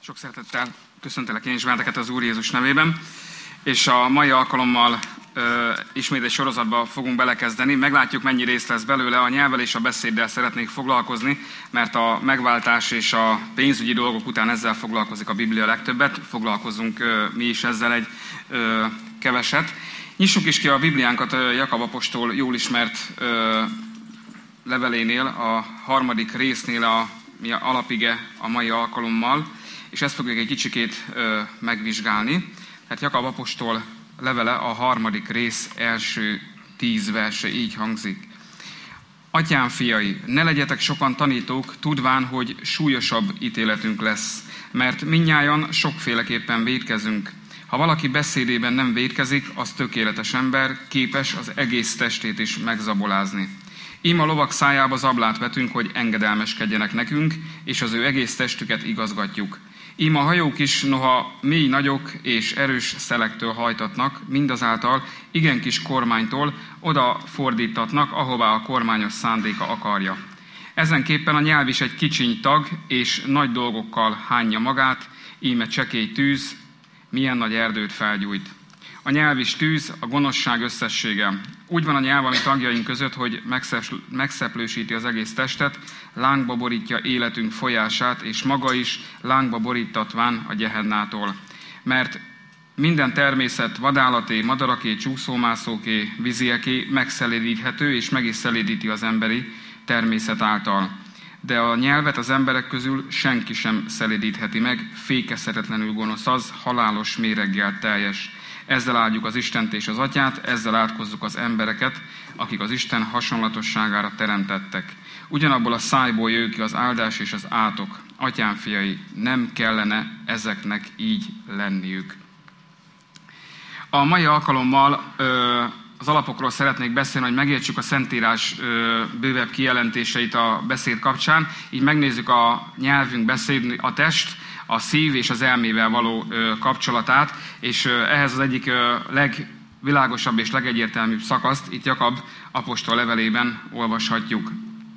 Sok szeretettel köszöntelek én is benneteket az Úr Jézus nevében, és a mai alkalommal ismét egy sorozatba fogunk belekezdeni. Meglátjuk, mennyi rész lesz belőle. A nyelvvel és a beszéddel szeretnék foglalkozni, mert a megváltás és a pénzügyi dolgok után ezzel foglalkozik a Biblia legtöbbet. Foglalkozunk mi is ezzel egy keveset. Nyissuk is ki a Bibliánkat Jakab apostol jól ismert levelénél, a 3. résznél, mi a alapige a mai alkalommal, és ezt fogjuk egy kicsikét megvizsgálni. Tehát Jakab apostol levele, a 3. rész első 10 verse így hangzik. Atyám fiai, ne legyetek sokan tanítók, tudván, hogy súlyosabb ítéletünk lesz, mert mindnyájan sokféleképpen vétkezünk. Ha valaki beszédében nem vétkezik, az tökéletes ember, képes az egész testét is megzabolázni. Ím a lovak szájába zablát vetünk, hogy engedelmeskedjenek nekünk, és az ő egész testüket igazgatjuk. Ím a hajók is, noha mély nagyok és erős szelektől hajtatnak, mindazáltal igen kis kormánytól oda fordítatnak, ahová a kormányos szándéka akarja. Ezenképpen a nyelv is egy kicsiny tag, és nagy dolgokkal hányja magát, íme csekély tűz, milyen nagy erdőt felgyújt. A nyelv is tűz, a gonoszság összessége. Úgy van a nyelv a mi tagjaink között, hogy megszeplősíti az egész testet, lángba borítja életünk folyását, és maga is lángba borítatván a gyehennától. Mert minden természet vadállaté, madaraké, csúszómászóké, vízieké megszelídíthető, és meg is szelídíti az emberi természet által. De a nyelvet az emberek közül senki sem szelídítheti meg, fékezhetetlenül gonosz az, halálos méreggel teljes. Ezzel áldjuk az Istent és az Atyát, ezzel átkozzuk az embereket, akik az Isten hasonlatosságára teremtettek. Ugyanabból a szájból jön ki az áldás és az átok. Atyám fiai, nem kellene ezeknek így lenniük. A mai alkalommal az alapokról szeretnék beszélni, hogy megértsük a Szentírás bővebb kijelentéseit a beszéd kapcsán. Így megnézzük a nyelvünk, beszéd, a test, a szív és az elmével való kapcsolatát, és ehhez az egyik legvilágosabb és legegyértelműbb szakaszt itt Jakab apostol levelében olvashatjuk.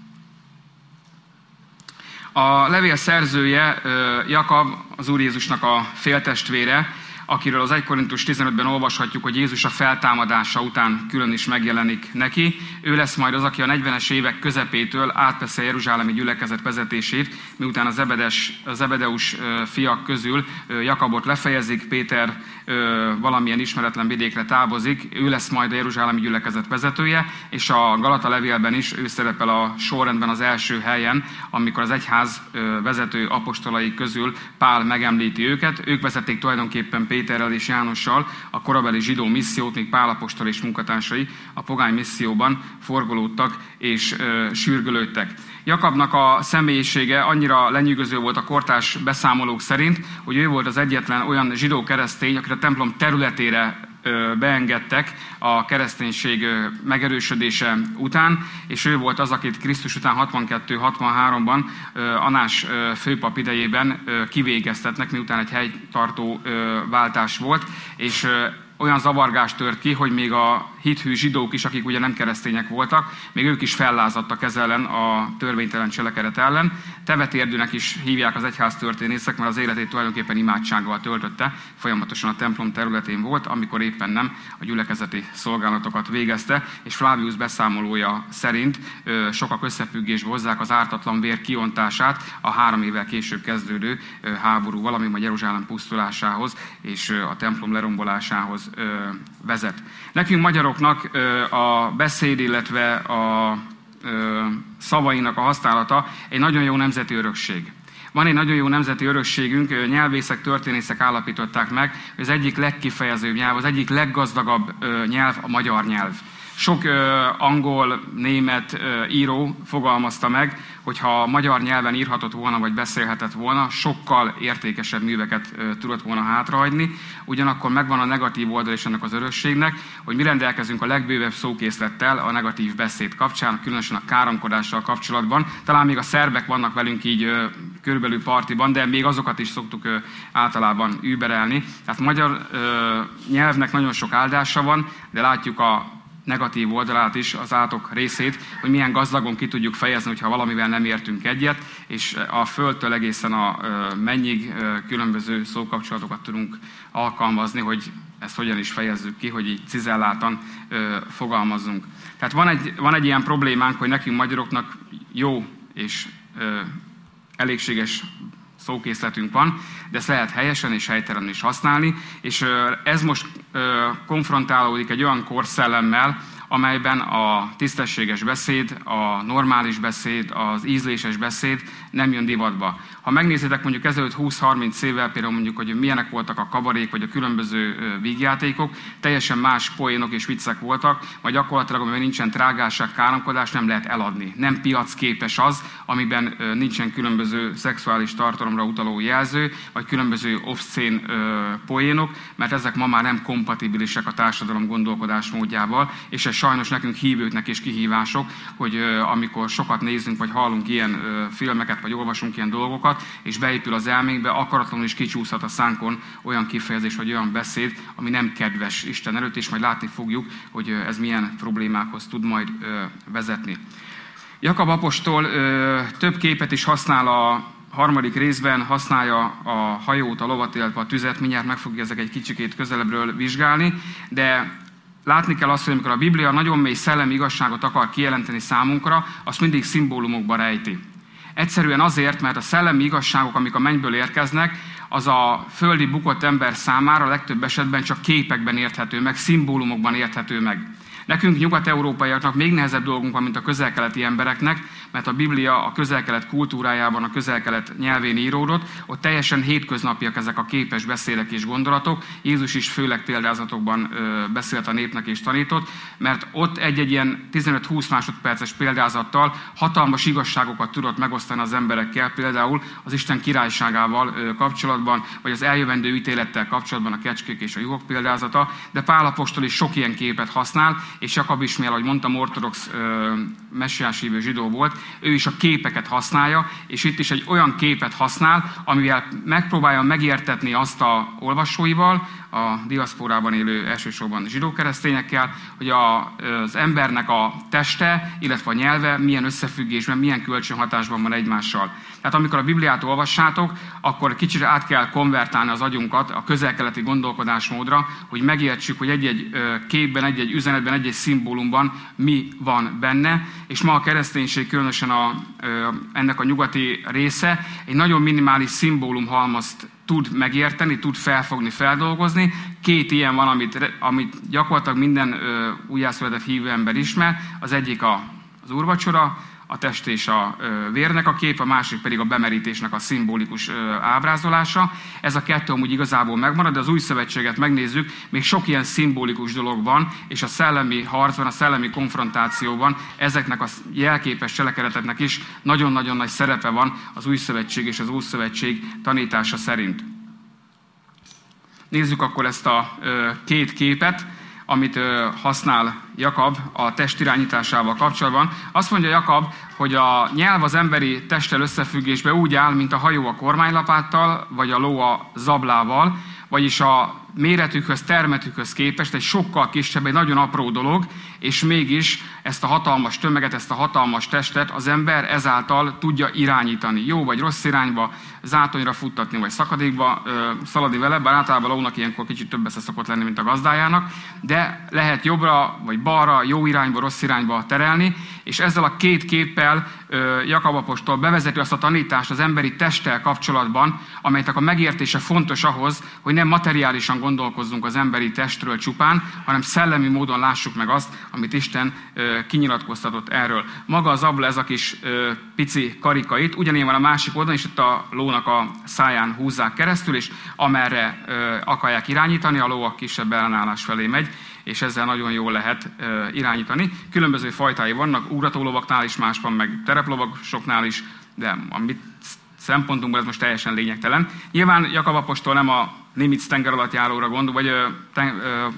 A levél szerzője Jakab, az Úr Jézusnak a féltestvére, akiről az 1 Korintus 15-ben olvashatjuk, hogy Jézus a feltámadása után külön is megjelenik neki. Ő lesz majd az, aki a 40-es évek közepétől átveszi a jeruzsálemi gyülekezet vezetését, miután a Zebedeus fiak közül Jakabot lefejezik, Péter valamilyen ismeretlen vidékre távozik, ő lesz majd a jeruzsálemi gyülekezet vezetője, és a Galata levélben is ő szerepel a sorrendben az első helyen, amikor az egyház vezető apostolai közül Pál megemlíti őket. Ők vezették tulajdonképpen Péterrel és Jánossal a korabeli zsidó missziót, míg Pál apostol és munkatársai a pogány misszióban forgolódtak és sürgölődtek. Jakabnak a személyisége annyira lenyűgöző volt a kortárs beszámolók szerint, hogy ő volt az egyetlen olyan zsidó keresztény, akit a templom területére beengedtek a kereszténység megerősödése után, és ő volt az, akit Krisztus után 62-63-ban Anás főpap idejében kivégeztetnek, miután egy helytartó váltás volt, és olyan zavargás tört ki, hogy még a hithű zsidók is, akik ugye nem keresztények voltak, még ők is fellázadtak ez ellen, a törvénytelen cselekedet ellen. Tevetérdűnek is hívják az egyház történészek, mert az életét tulajdonképpen imádsággal töltötte, folyamatosan a templom területén volt, amikor éppen nem a gyülekezeti szolgálatokat végezte, és Flavius beszámolója szerint sokak összefüggésbe hozzák az ártatlan vér kiontását a 3 évvel később kezdődő háborúval, ami majd Jeruzsálem pusztulásához és a templom lerombolásához vezet. Nekünk magyaroknak a beszéd, illetve a szavainak a használata egy nagyon jó nemzeti örökség. Van egy nagyon jó nemzeti örökségünk, nyelvészek, történészek állapították meg, hogy az egyik legkifejezőbb nyelv, az egyik leggazdagabb nyelv a magyar nyelv. Sok angol, német író fogalmazta meg, hogy ha magyar nyelven írhatott volna, vagy beszélhetett volna, sokkal értékesebb műveket tudott volna hátrahagyni. Ugyanakkor megvan a negatív oldal is ennek az örökségnek, hogy mi rendelkezünk a legbővebb szókészlettel a negatív beszéd kapcsán, különösen a káromkodással kapcsolatban. Talán még a szerbek vannak velünk így körülbelül partiban, de még azokat is szoktuk általában überelni. Tehát magyar nyelvnek nagyon sok áldása van, de látjuk a negatív oldalát is, az átok részét, hogy milyen gazdagon ki tudjuk fejezni, hogyha valamivel nem értünk egyet, és a földtől egészen a mennyig különböző szókapcsolatokat tudunk alkalmazni, hogy ezt hogyan is fejezzük ki, hogy így cizelláltan fogalmazzunk. Tehát van egy ilyen problémánk, hogy nekünk magyaroknak jó és elégséges szókészletünk van, de ezt lehet helyesen és helytelenül is használni, és ez most konfrontálódik egy olyan korszellemmel, amelyben a tisztességes beszéd, a normális beszéd, az ízléses beszéd nem jön divatba. Ha megnézitek mondjuk ezelőtt 20-30 évvel például mondjuk, hogy milyenek voltak a kabarék vagy a különböző vígjátékok, teljesen más poénok és viccek voltak, vagy gyakorlatilag, amiben nincsen trágásság, káromkodás, nem lehet eladni. Nem piacképes az, amiben nincsen különböző szexuális tartalomra utaló jelző, vagy különböző obszcén poénok, mert ezek ma már nem kompatibilisek a társadalom gondolkodásmódjával, és ez sajnos nekünk hívőknek is kihívások, hogy amikor sokat nézünk, vagy hallunk ilyen filmeket, vagy olvasunk ilyen dolgokat, és beépül az elménkbe, akaratlanul is kicsúszhat a szánkon olyan kifejezés, vagy olyan beszéd, ami nem kedves Isten előtt, és majd látni fogjuk, hogy ez milyen problémákhoz tud majd vezetni. Jakab apostol több képet is használ a harmadik részben, használja a hajót, a lovat, illetve a tüzet, mindjárt meg fogja ezek egy kicsikét közelebbről vizsgálni, de látni kell azt, hogy amikor a Biblia nagyon mély szellemi igazságot akar kijelenteni számunkra, azt mindig szimbólumokba rejti. Egyszerűen azért, mert a szellemi igazságok, amik a mennyből érkeznek, az a földi bukott ember számára legtöbb esetben csak képekben érthető meg, szimbólumokban érthető meg. Nekünk nyugat-európaiaknak még nehezebb dolgunk van, mint a közel-keleti embereknek, mert a Biblia a közel-kelet kultúrájában, a közel-kelet nyelvén íródott, ott teljesen hétköznapiak ezek a képes beszédek és gondolatok. Jézus is főleg példázatokban beszélt a népnek és tanított, mert ott egy-egy ilyen 15-20 másodperces példázattal hatalmas igazságokat tudott megosztani az emberekkel, például az Isten királyságával kapcsolatban, vagy az eljövendő ítélettel kapcsolatban a kecskék és a juhok példázata, de Pál apostol is sok ilyen képet használ, és Jakab is, mivel, ahogy mondtam, ortodox messiás hívő zsidó volt, ő is a képeket használja, és itt is egy olyan képet használ, amivel megpróbálja megértetni azt a olvasóival, a diaszporában élő elsősorban zsidó-keresztényekkel, hogy az embernek a teste, illetve a nyelve milyen összefüggésben, milyen kölcsönhatásban van egymással. Tehát amikor a Bibliát olvassátok, akkor kicsit át kell konvertálni az agyunkat a közel-keleti gondolkodásmódra, hogy megértsük, hogy egy-egy képben, egy-egy üzenetben, egy-egy szimbólumban mi van benne, és ma a kereszténység, különösen ennek a nyugati része, egy nagyon minimális szimbólumhalmazt tud megérteni, tud felfogni, feldolgozni. Két ilyen van, amit gyakorlatilag minden újjászületett hívő ember ismer. Az egyik az úrvacsora, a test és a vérnek a kép, a másik pedig a bemerítésnek a szimbolikus ábrázolása. Ez a kettő amúgy igazából megmarad, de az új szövetséget megnézzük, még sok ilyen szimbolikus dolog van, és a szellemi harcban, a szellemi konfrontációban ezeknek a jelképes cselekedeteknek is nagyon-nagyon nagy szerepe van az új szövetség és az ószövetség tanítása szerint. Nézzük akkor ezt a két képet, amit használ Jakab a test irányításával kapcsolatban. Azt mondja Jakab, hogy a nyelv az emberi testtel összefüggésben úgy áll, mint a hajó a kormánylapáttal, vagy a ló a zablával, vagyis a méretükhöz, termetükhöz képest egy sokkal kisebb, egy nagyon apró dolog, és mégis ezt a hatalmas tömeget, ezt a hatalmas testet az ember ezáltal tudja irányítani. Jó vagy rossz irányba, zátonyra futtatni, vagy szakadékba szaladni vele, bár általában a lónak ilyenkor kicsit több esze szokott lenni, mint a gazdájának, de lehet jobbra vagy balra, jó irányba, rossz irányba terelni, és ezzel a két képpel Jakab apostol bevezeti azt a tanítást az emberi testtel kapcsolatban, amelynek a megértése fontos ahhoz, hogy nem materiálisan gondolkozzunk az emberi testről csupán, hanem szellemi módon lássuk meg azt, amit Isten kinyilatkoztatott erről. Maga az abla, ez a kis pici karika itt, ugyanilyen van a másik oldalon, és itt a lónak a száján húzzák keresztül, és amerre akarják irányítani, a ló a kisebb ellenállás felé megy, és ezzel nagyon jól lehet irányítani. Különböző fajtái vannak, ugrató is más van, meg tereplovasoknál is, de amit szempontunkból ez most teljesen lényegtelen. Nyilván Jakab apostol nem a Nimitz tenger alatt járóra gondol, vagy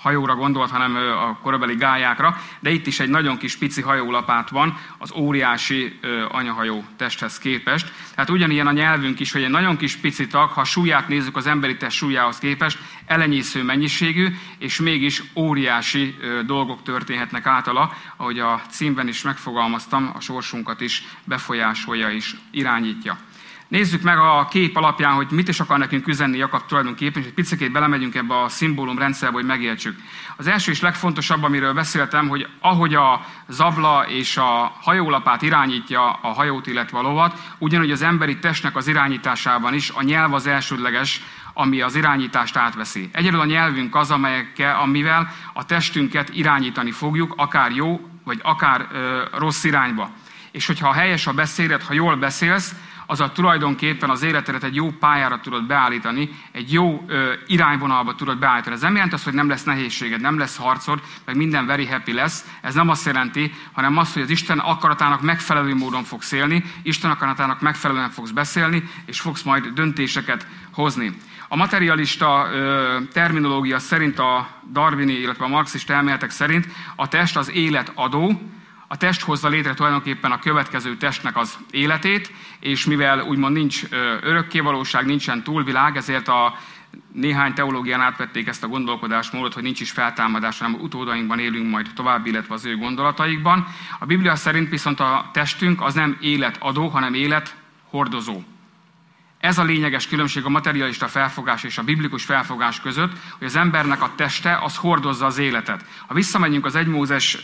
hajóra gondolt, hanem a korabeli gályákra, de itt is egy nagyon kis pici hajólapát van az óriási anyahajó testhez képest. Tehát ugyanilyen a nyelvünk is, hogy egy nagyon kis pici tag, ha a súlyát nézzük az emberi test súlyához képest, elenyésző mennyiségű, és mégis óriási dolgok történhetnek általa, ahogy a címben is megfogalmaztam, a sorsunkat is befolyásolja és irányítja. Nézzük meg a kép alapján, hogy mit is akar nekünk üzenni Jakab tulajdonképpen, és egy picit belemegyünk ebbe a szimbólumrendszerbe, hogy megértsük. Az első és legfontosabb, amiről beszéltem, hogy ahogy a zabla és a hajólapát irányítja a hajót, illetve a lovat, ugyanúgy az emberi testnek az irányításában is a nyelv az elsődleges, ami az irányítást átveszi. Egyedül a nyelvünk az, amivel a testünket irányítani fogjuk, akár jó, vagy akár rossz irányba. És hogyha helyes a beszédet, ha jól beszélsz, azzal tulajdonképpen az életedet egy jó pályára tudod beállítani, egy jó irányvonalba tudod beállítani. Ez nem jelenti azt, hogy nem lesz nehézséged, nem lesz harcod, meg minden very happy lesz. Ez nem azt jelenti, hanem azt, hogy az Isten akaratának megfelelő módon fogsz élni, Isten akaratának megfelelően fogsz beszélni, és fogsz majd döntéseket hozni. A materialista terminológia szerint, a darwini, illetve a marxista elméletek szerint a test az élet adó, a test hozza létre tulajdonképpen a következő testnek az életét, és mivel úgymond nincs örökkévalóság, nincsen túlvilág, ezért a néhány teológián átvették ezt a gondolkodásmódot, hogy nincs is feltámadás, hanem utódainkban élünk majd tovább, illetve az ő gondolataikban. A Biblia szerint viszont a testünk az nem életadó, hanem élethordozó. Ez a lényeges különbség a materialista felfogás és a biblikus felfogás között, hogy az embernek a teste az hordozza az életet. Ha visszamegyünk az 1 Mózes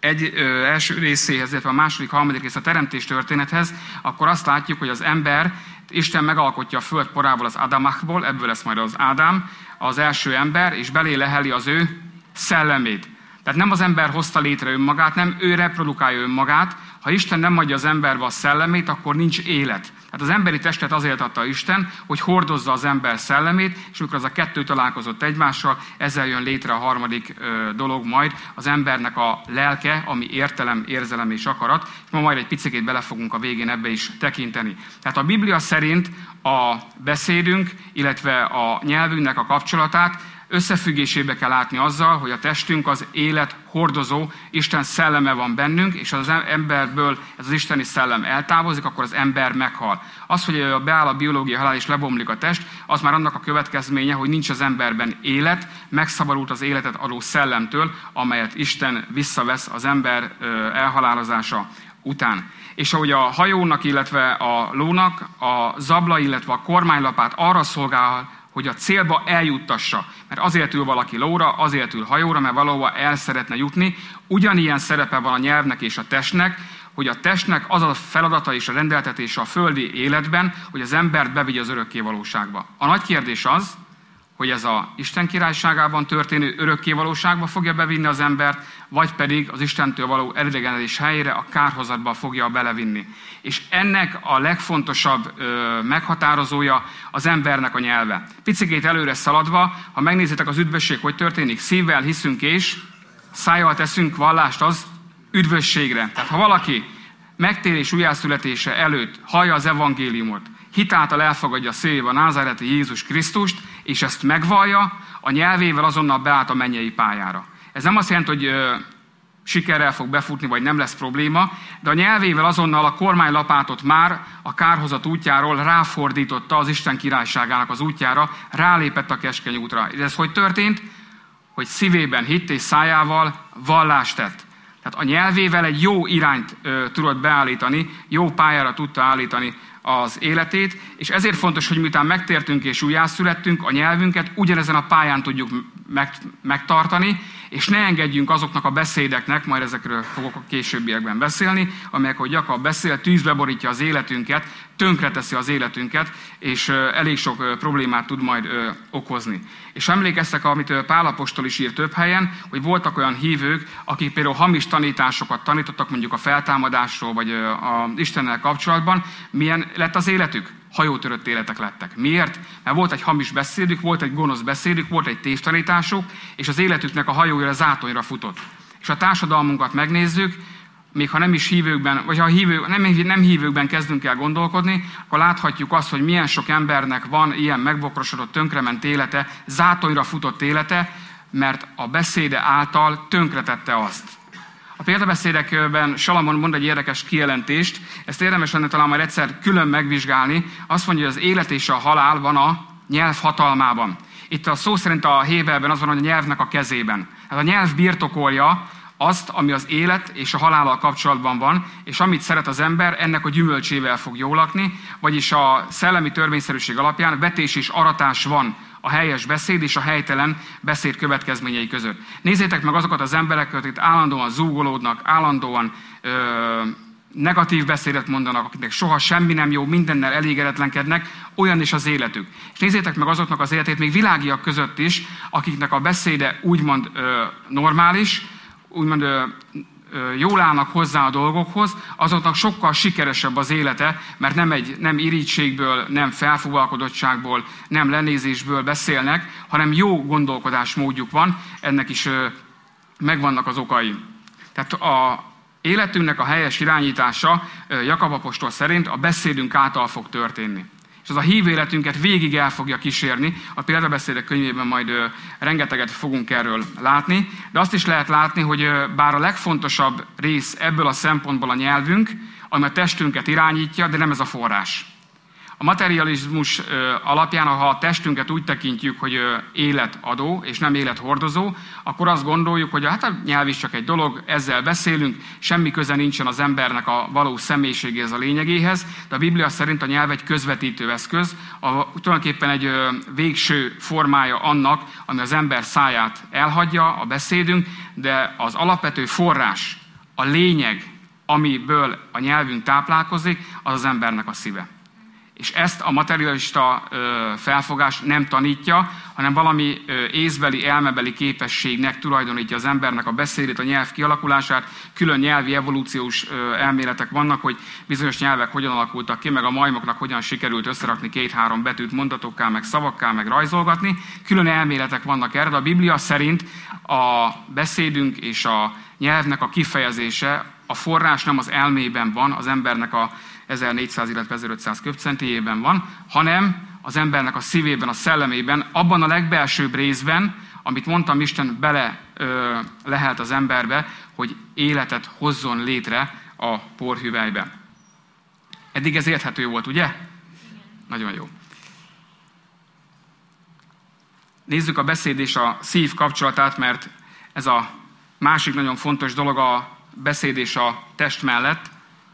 első részéhez, illetve a második, harmadik rész a teremtés történethez, akkor azt látjuk, hogy az ember, Isten megalkotja a föld porából, az Adamachból, ebből lesz majd az Ádám, az első ember, és belé leheli az ő szellemét. Tehát nem az ember hozta létre önmagát, nem ő reprodukálja önmagát. Ha Isten nem adja az emberbe a szellemét, akkor nincs élet. Tehát az emberi testet azért adta Isten, hogy hordozza az ember szellemét, és amikor az a kettő találkozott egymással, ezzel jön létre a harmadik dolog majd, az embernek a lelke, ami értelem, érzelem és akarat. És ma majd egy picikét bele fogunk a végén ebbe is tekinteni. Tehát a Biblia szerint a beszédünk, illetve a nyelvünknek a kapcsolatát összefüggésébe kell látni azzal, hogy a testünk az élet hordozó, Isten szelleme van bennünk, és az emberből ez az isteni szellem eltávozik, akkor az ember meghal. Az, hogy beáll a biológia halál és lebomlik a test, az már annak a következménye, hogy nincs az emberben élet, megszabadult az életet adó szellemtől, amelyet Isten visszavesz az ember elhalálozása után. És ahogy a hajónak, illetve a lónak a zabla, illetve a kormánylapát arra szolgál, hogy a célba eljuttassa. Mert azért ül valaki lóra, azért ül hajóra, mert valahova el szeretne jutni. Ugyanilyen szerepe van a nyelvnek és a testnek, hogy a testnek az a feladata és a rendeltetése a földi életben, hogy az embert bevigye az örökkévalóságba. A nagy kérdés az, hogy ez az Isten királyságában történő örökkévalóságba fogja bevinni az embert, vagy pedig az Istentől való elidegenedés helyére a kárhozatba fogja belevinni. És ennek a legfontosabb meghatározója az embernek a nyelve. Picikét előre szaladva, ha megnézitek az üdvösség, hogy történik, szívvel hiszünk és szájjal teszünk vallást az üdvösségre. Tehát ha valaki megtérés újjászületése előtt hallja az evangéliumot, hitáltal elfogadja szívébe a názáreti Jézus Krisztust, és ezt megvallja, a nyelvével azonnal beállt a mennyei pályára. Ez nem azt jelenti, hogy sikerrel fog befutni, vagy nem lesz probléma, de a nyelvével azonnal a kormánylapátot már a kárhozat útjáról ráfordította az Isten királyságának az útjára, rálépett a keskeny útra. Ez hogy történt? Hogy szívében hitt és szájával vallást tett. Tehát a nyelvével egy jó irányt tudott beállítani, jó pályára tudta állítani az életét, és ezért fontos, hogy miután megtértünk és újjászülettünk, a nyelvünket ugyanezen a pályán tudjuk megtartani, és ne engedjünk azoknak a beszédeknek, majd ezekről fogok a későbbiekben beszélni, amelyek, ahogy Jakab beszél, tűzbe borítja az életünket, tönkreteszi az életünket, és elég sok problémát tud majd okozni. És emlékeztek, amit Pál apostol is írt több helyen, hogy voltak olyan hívők, akik például hamis tanításokat tanítottak, mondjuk a feltámadásról, vagy az Istennel kapcsolatban. Milyen lett az életük? Hajótörött életek lettek. Miért? Mert volt egy hamis beszédük, volt egy gonosz beszédük, volt egy tévtanításuk, és az életüknek a hajója zátonyra futott. És a társadalmunkat megnézzük, még ha nem is hívőkben, vagy ha nem hívőkben kezdünk el gondolkodni, akkor láthatjuk azt, hogy milyen sok embernek van ilyen megbokrosodott, tönkrement élete, zátonyra futott élete, mert a beszéde által tönkretette azt. A példabeszédekben Salamon mond egy érdekes kijelentést, ezt érdemes lenne talán majd egyszer külön megvizsgálni. Azt mondja, hogy az élet és a halál van a nyelv hatalmában. Itt a szó szerint a Héberben az van, hogy a nyelvnek a kezében. Hát a nyelv birtokolja azt, ami az élet és a halállal kapcsolatban van, és amit szeret az ember, ennek a gyümölcsével fog jól lakni, vagyis a szellemi törvényszerűség alapján vetés és aratás van a helyes beszéd és a helytelen beszéd következményei között. Nézzétek meg azokat az embereket, akik itt állandóan zúgolódnak, állandóan negatív beszédet mondanak, akiknek soha semmi nem jó, mindennel elégedetlenkednek, olyan is az életük. És nézzétek meg azoknak az életét még világiak között is, akiknek a beszéde úgymond normális, úgymond jól állnak hozzá a dolgokhoz, azoknak sokkal sikeresebb az élete, mert nem irítségből, nem felfúvalkodottságból, nem lenézésből beszélnek, hanem jó gondolkodásmódjuk van, ennek is megvannak az okai. Tehát a életünknek a helyes irányítása Jakab apostol szerint a beszédünk által fog történni. És az a hívő életünket végig el fogja kísérni. A példabeszédek könyvében majd rengeteget fogunk erről látni. De azt is lehet látni, hogy bár a legfontosabb rész ebből a szempontból a nyelvünk, ami a testünket irányítja, de nem ez a forrás. A materializmus alapján, ha a testünket úgy tekintjük, hogy életadó és nem élethordozó, akkor azt gondoljuk, hogy hát a nyelv is csak egy dolog, ezzel beszélünk, semmi köze nincsen az embernek a való személyiségéhez, a lényegéhez, de a Biblia szerint a nyelv egy közvetítő eszköz, tulajdonképpen egy végső formája annak, ami az ember száját elhagyja, a beszédünk, de az alapvető forrás, a lényeg, amiből a nyelvünk táplálkozik, az az embernek a szíve. És ezt a materialista felfogás nem tanítja, hanem valami észbeli, elmebeli képességnek tulajdonítja az embernek a beszédét, a nyelv kialakulását. Külön nyelvi evolúciós elméletek vannak, hogy bizonyos nyelvek hogyan alakultak ki, meg a majmoknak hogyan sikerült összerakni 2-3 betűt mondatokká, meg szavakká, meg rajzolgatni. Külön elméletek vannak erre, de a Biblia szerint a beszédünk és a nyelvnek a kifejezése, a forrás nem az elmében van, az embernek a 1400, illetve 1500 köbcentéjében van, hanem az embernek a szívében, a szellemében, abban a legbelsőbb részben, amit mondtam, Isten bele lehelt az emberbe, hogy életet hozzon létre a porhüvelybe. Eddig ez érthető volt, ugye? Nagyon jó. Nézzük a beszéd és a szív kapcsolatát, mert ez a másik nagyon fontos dolog a beszéd és a test mellett.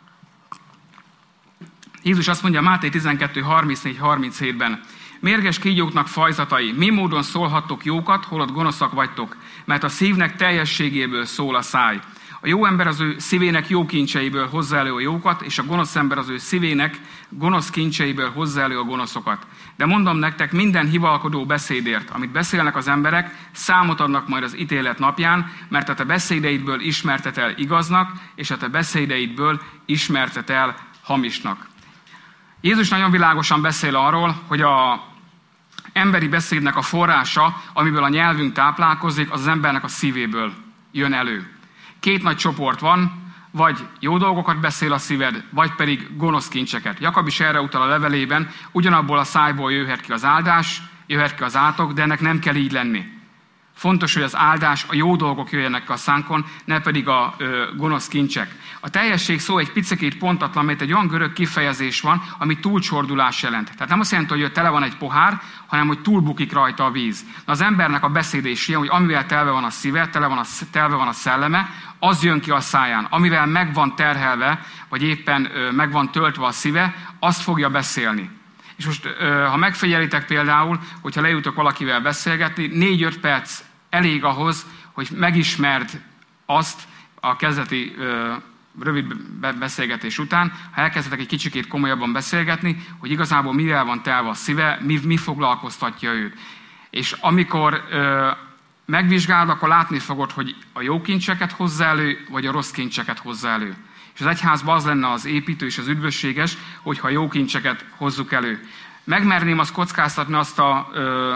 Jézus azt mondja Máté 12:34-37-ben: mérges kígyóknak fajzatai, mi módon szólhattok jókat, holott gonoszak vagytok, mert a szívnek teljességéből szól a száj. A jó ember az ő szívének jó kincseiből hozza elő a jókat, és a gonosz ember az ő szívének gonosz kincseiből hozza elő a gonoszokat. De mondom nektek, minden hivalkodó beszédért, amit beszélnek az emberek, számot adnak majd az ítélet napján, mert a te beszédeidből ismertet el igaznak, és a te beszédeidből ismertet el hamisnak. Jézus nagyon világosan beszél arról, hogy az emberi beszédnek a forrása, amiből a nyelvünk táplálkozik, az embernek a szívéből jön elő. 2 nagy csoport van, vagy jó dolgokat beszél a szíved, vagy pedig gonosz kincseket. Jakab is erre utal a levelében, ugyanabból a szájból jöhet ki az áldás, jöhet ki az átok, de ennek nem kell így lenni. Fontos, hogy az áldás, a jó dolgok jöjjenek a szánkon, ne pedig a gonosz kincsek. A teljesség szó egy picikét pontatlan, mert egy olyan görög kifejezés van, ami túlcsordulás jelent. Tehát nem azt jelenti, hogy tele van egy pohár, hanem hogy túlbukik rajta a víz. De az embernek a beszéde is ilyen, hogy amivel telve van a szíve, telve van a szelleme, az jön ki a száján. Amivel meg van terhelve, vagy éppen meg van töltve a szíve, azt fogja beszélni. És most, ha megfigyelitek például, hogyha lejutok valakivel beszélgetni, 4-5 perc elég ahhoz, hogy megismerd azt a kezdeti rövid beszélgetés után, ha elkezdetek egy kicsikét komolyabban beszélgetni, hogy igazából mivel van telve a szíve, mi foglalkoztatja őt. És amikor megvizsgálod, akkor látni fogod, hogy a jó kincseket hozza elő, vagy a rossz kincseket hozza elő. És az egyházban az lenne az építő és az üdvösséges, hogyha jó kincseket hozzuk elő. Megmerném azt kockáztatni azt a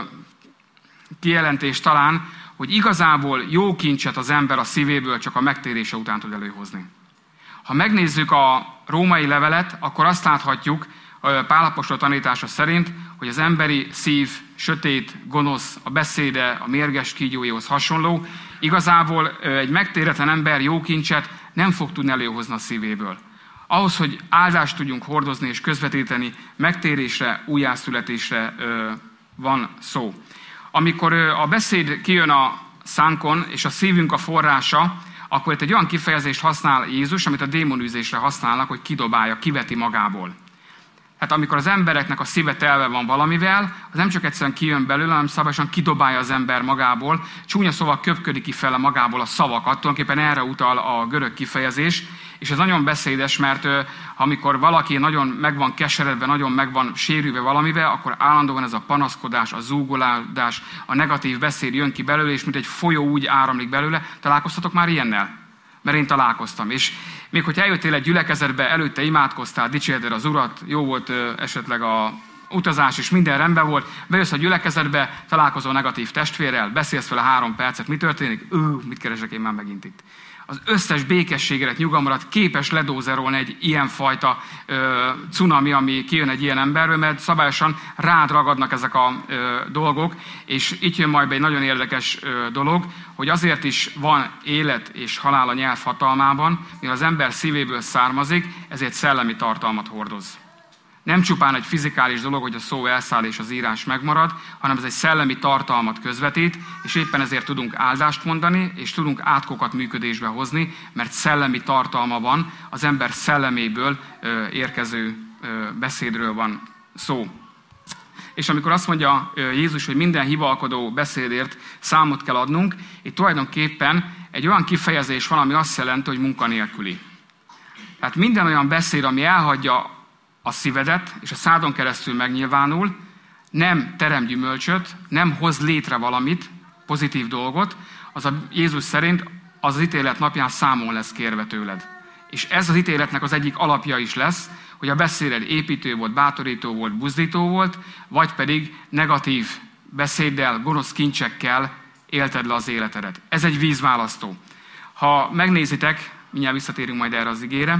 kijelentést talán, hogy igazából jó kincset az ember a szívéből csak a megtérése után tud előhozni. Ha megnézzük a római levelet, akkor azt láthatjuk Pál apostol tanítása szerint, hogy az emberi szív sötét, gonosz, a beszéde, a mérges kígyóihoz hasonló, igazából egy megtéretlen ember jó kincset nem fog tudni előhozni a szívéből. Ahhoz, hogy áldást tudjunk hordozni és közvetíteni, megtérésre, újjászületésre van szó. Amikor a beszéd kijön a szánkon, és a szívünk a forrása, akkor itt egy olyan kifejezést használ Jézus, amit a démonűzésre használnak, hogy kidobálja, kiveti magából. Hát amikor az embereknek a szíve telve van valamivel, az nem csak egyszerűen kijön belőle, hanem szabályosan kidobálja az ember magából, csúnya szóval köpködik kifele magából a szavakat, tulajdonképpen erre utal a görög kifejezés, és ez nagyon beszédes, mert amikor valaki nagyon meg van keseredve, nagyon meg van sérülve valamivel, akkor állandóan ez a panaszkodás, a zúgolódás, a negatív beszéd jön ki belőle, és mint egy folyó úgy áramlik belőle. Találkoztatok már ilyennel? Mert én találkoztam. És még hogyha eljöttél egy gyülekezetbe, előtte imádkoztál, dicsérted az Urat, jó volt esetleg a utazás, és minden rendben volt, bejössz a gyülekezetbe, találkozol negatív testvérrel, beszélsz vele 3 percet, mi történik? Mit keresek én már megint itt? Az összes békességet, nyugalmat képes ledózerolni egy ilyenfajta cunami, ami kijön egy ilyen emberből, mert szabályosan rád ragadnak ezek a dolgok, és itt jön majd be egy nagyon érdekes dolog, hogy azért is van élet és halál a nyelv hatalmában, mivel az ember szívéből származik, ezért szellemi tartalmat hordoz. Nem csupán egy fizikális dolog, hogy a szó elszáll és az írás megmarad, hanem ez egy szellemi tartalmat közvetít, és éppen ezért tudunk áldást mondani, és tudunk átkokat működésbe hozni, mert szellemi tartalma van, az ember szelleméből érkező beszédről van szó. És amikor azt mondja Jézus, hogy minden hivalkodó beszédért számot kell adnunk, itt tulajdonképpen egy olyan kifejezés van, ami azt jelenti, hogy munkanélküli. Tehát minden olyan beszéd, ami elhagyja a szívedet, és a szádon keresztül megnyilvánul, nem terem gyümölcsöt, nem hoz létre valamit, pozitív dolgot, az a Jézus szerint az ítélet napján számon lesz kérve tőled. És ez az ítéletnek az egyik alapja is lesz, hogy a beszéded építő volt, bátorító volt, buzdító volt, vagy pedig negatív beszéddel, gonosz kincsekkel élted le az életedet. Ez egy vízválasztó. Ha megnézitek, mindjárt visszatérünk majd erre az igére,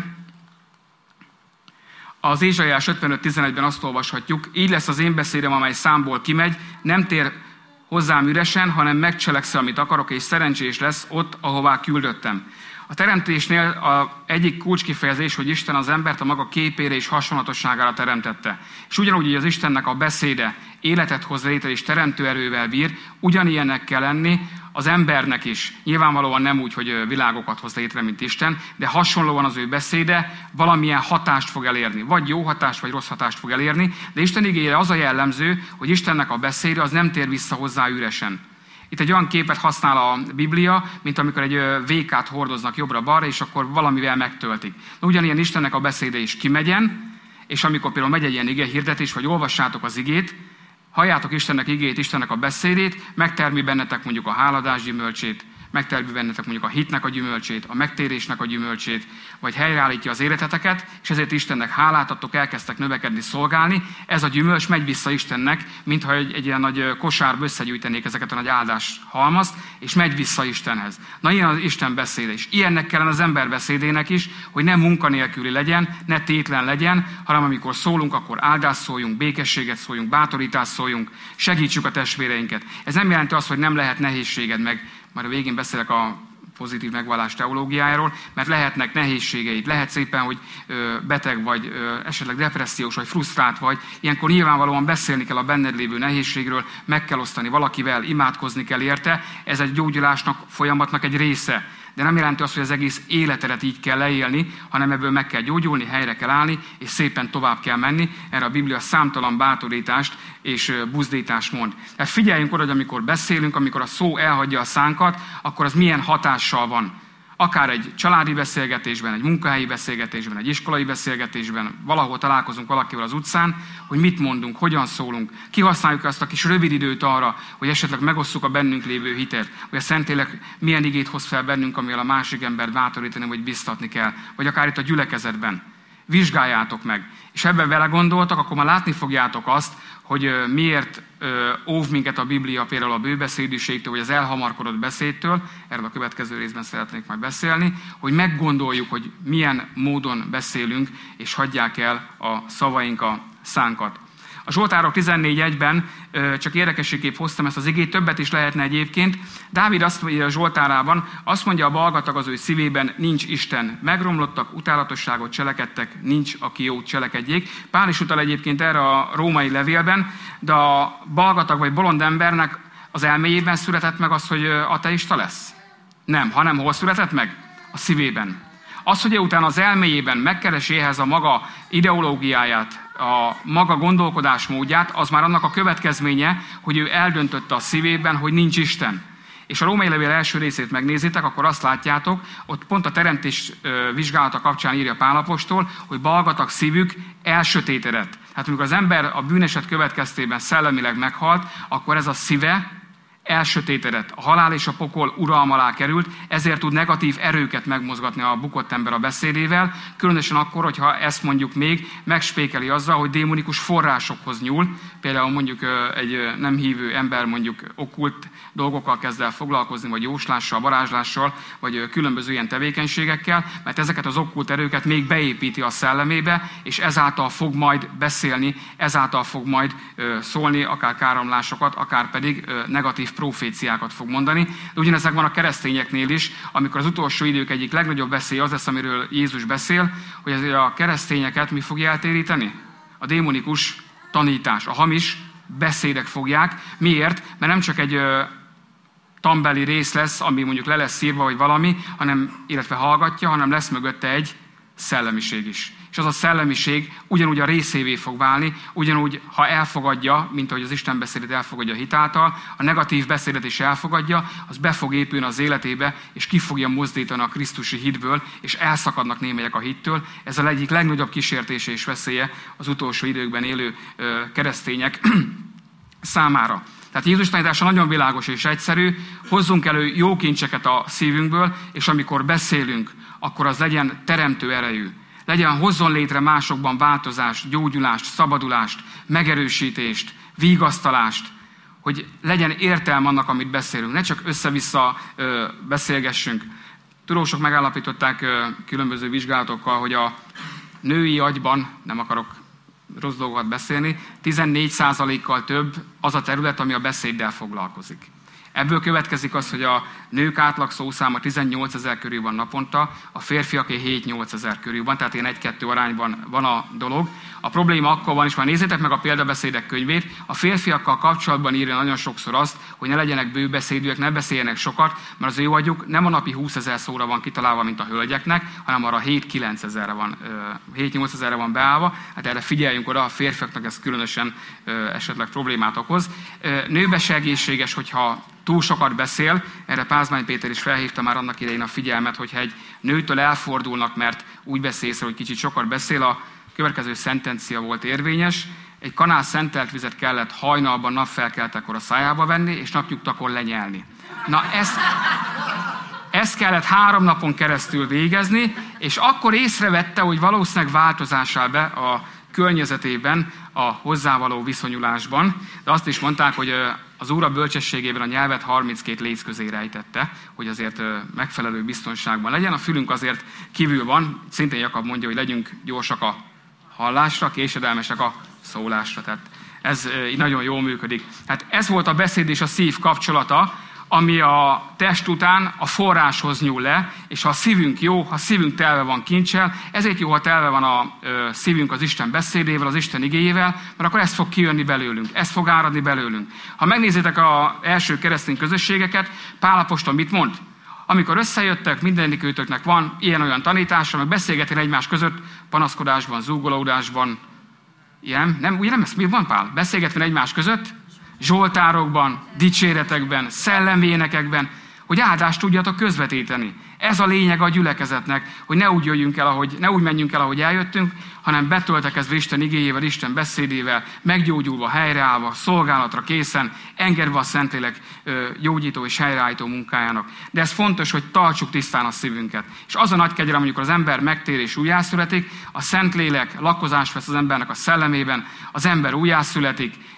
az Ézsaiás 55.11-ben azt olvashatjuk, így lesz az én beszédem, amely számból kimegy, nem tér hozzám üresen, hanem megcselekszel, amit akarok, és szerencsés lesz ott, ahová küldöttem. A teremtésnél egyik kulcskifejezés, hogy Isten az embert a maga képére és hasonlatosságára teremtette. És ugyanúgy, hogy az Istennek a beszéde életet hoz létre és teremtő erővel bír, ugyanilyennek kell lenni az embernek is. Nyilvánvalóan nem úgy, hogy világokat hoz létre, mint Isten, de hasonlóan az ő beszéde valamilyen hatást fog elérni. Vagy jó hatást, vagy rossz hatást fog elérni, de Isten igére az a jellemző, hogy Istennek a beszéde az nem tér vissza hozzá üresen. Itt egy olyan képet használ a Biblia, mint amikor egy vékát hordoznak jobbra-balra, és akkor valamivel megtöltik. Ugyanilyen Istennek a beszéde is kimegyen, és amikor például megy egy ilyen ige hirdetés, vagy olvassátok az igét, halljátok Istennek igét, Istennek a beszédét, megtermi bennetek mondjuk a háladás gyümölcsét, megtermi bennetek mondjuk a hitnek a gyümölcsét, a megtérésnek a gyümölcsét, vagy helyreállítja az életeteket, és ezért Istennek hálát adtok, elkezdtek növekedni, szolgálni. Ez a gyümölcs megy vissza Istennek, mintha egy ilyen nagy kosárba összegyűjtenék ezeket a nagy áldás halmazt, és megy vissza Istenhez. Na ilyen az Isten beszéde is. Ilyennek kellene az ember beszédének is, hogy nem munkanélküli legyen, ne tétlen legyen, hanem amikor szólunk, akkor áldást szóljunk, békességet szóljunk, bátorítást szóljunk, segítsük a testvéreinket. Ez nem jelenti azt, hogy nem lehet nehézséged meg. Majd a végén beszélek a pozitív megvallás teológiájáról, mert lehetnek nehézségeid, lehet szépen, hogy beteg vagy, esetleg depressziós vagy, frusztrált vagy. Ilyenkor nyilvánvalóan beszélni kell a benned lévő nehézségről, meg kell osztani valakivel, imádkozni kell érte. Ez egy gyógyulásnak, folyamatnak egy része. De nem jelenti azt, hogy az egész életedet így kell leélni, hanem ebből meg kell gyógyulni, helyre kell állni, és szépen tovább kell menni. Erre a Biblia számtalan bátorítást és buzdítást mond. Tehát figyeljünk oda, hogy amikor beszélünk, amikor a szó elhagyja a szánkat, akkor az milyen hatással van. Akár egy családi beszélgetésben, egy munkahelyi beszélgetésben, egy iskolai beszélgetésben, valahol találkozunk valakivel az utcán, hogy mit mondunk, hogyan szólunk, kihasználjuk azt a kis rövid időt arra, hogy esetleg megosszuk a bennünk lévő hitet, hogy a Szentlélek milyen igét hoz fel bennünk, amivel a másik embert bátorítani, vagy biztatni kell, vagy akár itt a gyülekezetben. Vizsgáljátok meg. És ebben vele gondoltak, akkor már látni fogjátok azt, hogy miért óv minket a Biblia például a bőbeszédűségtől, vagy az elhamarkodott beszédtől, erről a következő részben szeretnék majd beszélni, hogy meggondoljuk, hogy milyen módon beszélünk, és hagyják el a szavaink a szánkat. A Zsoltárok 14.1-ben csak érdekességképp hoztam ezt az igét, többet is lehetne egyébként. Dávid azt mondja a Zsoltárában, azt mondja a balgatag az ő szívében, nincs Isten. Megromlottak, utálatosságot cselekedtek, nincs, aki jót cselekedjék. Pál is utal egyébként erre a római levélben, de a balgatag vagy bolond embernek az elméjében született meg az, hogy ateista lesz? Nem, hanem hol született meg? A szívében. Az, hogy utána az elméjében megkeresi ehhez a maga ideológiáját, a maga gondolkodásmódját, az már annak a következménye, hogy ő eldöntötte a szívében, hogy nincs Isten. És a római levél első részét megnézitek, akkor azt látjátok, ott pont a teremtés vizsgálata kapcsán írja Pál apostol, hogy balgatag szívük elsötétedett. Hát amikor az ember a bűneset következtében szellemileg meghalt, akkor ez a szíve elsötétedett. A halál és a pokol uralma alá került, ezért tud negatív erőket megmozgatni a bukott ember a beszédével, különösen akkor, hogyha ezt mondjuk még megspékeli azzal, hogy démonikus forrásokhoz nyúl. Például mondjuk egy nem hívő ember mondjuk okkult dolgokkal kezd el foglalkozni, vagy jóslással, varázslással, vagy különböző ilyen tevékenységekkel, mert ezeket az okkult erőket még beépíti a szellemébe, és ezáltal fog majd beszélni, ezáltal fog majd szólni, akár káromlásokat, akár pedig negatív proféciákat fog mondani. De ugyanezek van a keresztényeknél is, amikor az utolsó idők egyik legnagyobb veszély az lesz, amiről Jézus beszél, hogy ezért a keresztényeket mi fogja eltéríteni? A démonikus tanítás, a hamis beszédek fogják. Miért? Mert nem csak egy tanbeli rész lesz, ami mondjuk le lesz írva, vagy valami, illetve hallgatja, hanem lesz mögötte egy szellemiség is. És az a szellemiség ugyanúgy a részévé fog válni, ugyanúgy, ha elfogadja, mint ahogy az Isten beszédet elfogadja a hit által, a negatív beszédet is elfogadja, az be fog épülni az életébe, és ki fogja mozdítani a krisztusi hitből, és elszakadnak némelyek a hittől. Ez a egyik legnagyobb kísértése és veszélye az utolsó időkben élő keresztények számára. Tehát Jézus tanítása nagyon világos és egyszerű, hozzunk elő jó kincseket a szívünkből, és amikor beszélünk, akkor az legyen teremtő erejű. Hozzon létre másokban változást, gyógyulást, szabadulást, megerősítést, vigasztalást, hogy legyen értelme annak, amit beszélünk. Ne csak össze-vissza beszélgessünk. Tudósok megállapították különböző vizsgálatokkal, hogy a női agyban, nem akarok rossz dolgokat beszélni, 14%-kal több az a terület, ami a beszéddel foglalkozik. Ebből következik az, hogy a nők átlag szószáma 18 000 körül van naponta, a férfiaké 7-8 000 körül van, tehát ilyen 1-2 arányban van a dolog. A probléma akkor van, és már nézzétek meg a példabeszédek könyvét, a férfiakkal kapcsolatban írja nagyon sokszor azt, hogy ne legyenek bőbeszédűek, ne beszéljenek sokat, mert az ő agyuk nem a napi 20 000 szóra van kitalálva, mint a hölgyeknek, hanem arra 7-9 000-re van, 7-8 000-re van beállva. Hát erre figyeljünk oda, a férfiaknak ez különösen esetleg problémát okoz. Nőbe se egészséges, hogyha túl sokat beszél, erre Pázmány Péter is felhívta már annak idején a figyelmet, hogyha egy nőtől elfordulnak, mert úgy beszélsz, hogy kicsit sokat beszél, a következő szentencia volt érvényes, egy kanál szentelt vizet kellett hajnalban napfelkeltekor a szájába venni, és napnyugtakor lenyelni. Na ezt kellett 3 napon keresztül végezni, és akkor észrevette, hogy valószínűleg változás áll be a környezetében, a hozzávaló viszonyulásban, de azt is mondták, hogy az Úr a bölcsességében a nyelvet 32 léc közé rejtette, hogy azért megfelelő biztonságban legyen. A fülünk azért kívül van, szintén Jakab mondja, hogy legyünk gyorsak a hallásra, késedelmesek a szólásra. Tehát ez nagyon jól működik. Hát ez volt a beszéd és a szív kapcsolata, ami a test után a forráshoz nyúl le, és ha a szívünk jó, ha a szívünk telve van kincsel, ezért jó, ha telve van a szívünk az Isten beszédével, az Isten igéjével, mert akkor ez fog kijönni belőlünk, ez fog áradni belőlünk. Ha megnézitek az első keresztény közösségeket, Pál apostol mit mond? Amikor összejöttek, mindenikőtöknek van ilyen-olyan tanítása, meg beszélgetni egymás között, panaszkodásban, zúgolódásban, ilyen, nem, ugye nem ez, mi van Pál? Beszélgetni egymás között, zsoltárokban, dicséretekben, szellemvénekekben, hogy áldást tudjatok közvetíteni. Ez a lényeg a gyülekezetnek, hogy ne úgy menjünk el, ahogy eljöttünk, hanem betöltekezve Isten igéjével, Isten beszédével, meggyógyulva, helyreállva, szolgálatra készen, engedve a Szentlélek gyógyító és helyreállító munkájának. De ez fontos, hogy tartsuk tisztán a szívünket. És az a nagy kegyelem, amikor az ember megtér és újjászületik, a Szentlélek lakozást vesz az embernek a szellemében, az ember újjászületik,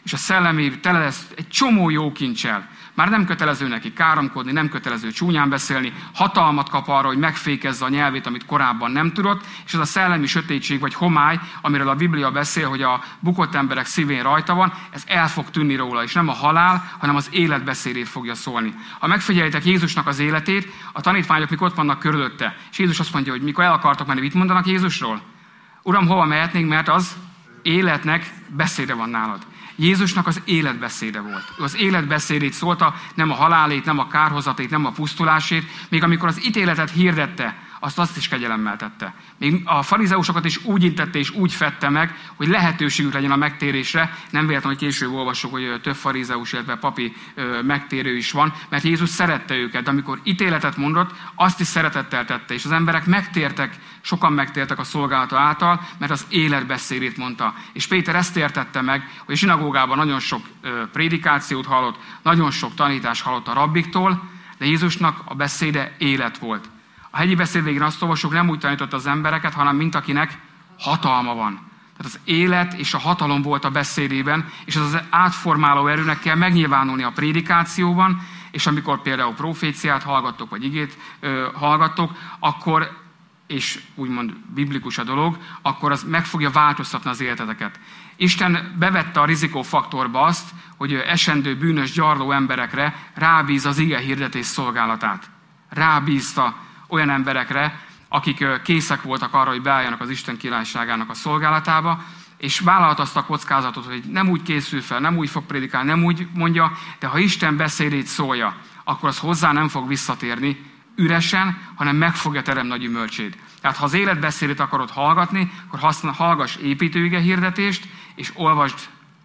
és a szellemi tele lesz egy csomó jó kincsel. Már nem kötelező neki káromkodni, nem kötelező csúnyán beszélni, hatalmat kap arra, hogy megfékezze a nyelvét, amit korábban nem tudott, és ez a szellemi sötétség vagy homály, amiről a Biblia beszél, hogy a bukott emberek szívén rajta van, ez el fog tűnni róla, és nem a halál, hanem az életbeszédét fogja szólni. Ha megfigyelitek Jézusnak az életét, a tanítványok mikor ott vannak körülötte, és Jézus azt mondja, hogy mikor el akartak menni, mit mondanak Jézusról? Uram, hova mehetnénk, mert az életnek beszéde van nálad. Jézusnak az életbeszéde volt. Ő az életbeszédét szólta, nem a halálét, nem a kárhozatét, nem a pusztulásét. Még amikor az ítéletet hirdette, azt is kegyelemmel tette. Még a farizeusokat is úgy intette és úgy fedte meg, hogy lehetőségük legyen a megtérésre. Nem véletlen, hogy később olvassuk, hogy több farizeus, illetve papi megtérő is van, mert Jézus szerette őket. De amikor ítéletet mondott, azt is szeretettel tette. És az emberek megtértek, sokan megtértek a szolgálata által, mert az életbeszédét mondta. És Péter ezt értette meg, hogy a zsinagógában nagyon sok prédikációt hallott, nagyon sok tanítást hallott a rabbiktól, de Jézusnak a beszéde élet volt. A hegyi beszéd végén azt olvasjuk, nem úgy tanított az embereket, hanem mint akinek hatalma van. Tehát az élet és a hatalom volt a beszédében, és az átformáló erőnek kell megnyilvánulni a prédikációban, és amikor például proféciát hallgattok, vagy igét hallgattok, akkor, és úgymond biblikus a dolog, akkor az meg fogja változtatni az életeteket. Isten bevette a rizikófaktorba azt, hogy esendő, bűnös, gyarló emberekre rábíz az ige hirdetés szolgálatát. Rábízta olyan emberekre, akik készek voltak arra, hogy beálljanak az Isten királyságának a szolgálatába, és vállalt azt a kockázatot, hogy nem úgy készül fel, nem úgy fog prédikálni, nem úgy mondja, de ha Isten beszédét szólja, akkor az hozzá nem fog visszatérni üresen, hanem meg fogja teremni a gyümölcsét. Tehát ha az életbeszédét akarod hallgatni, akkor hallgass építőige hirdetést, és olvasd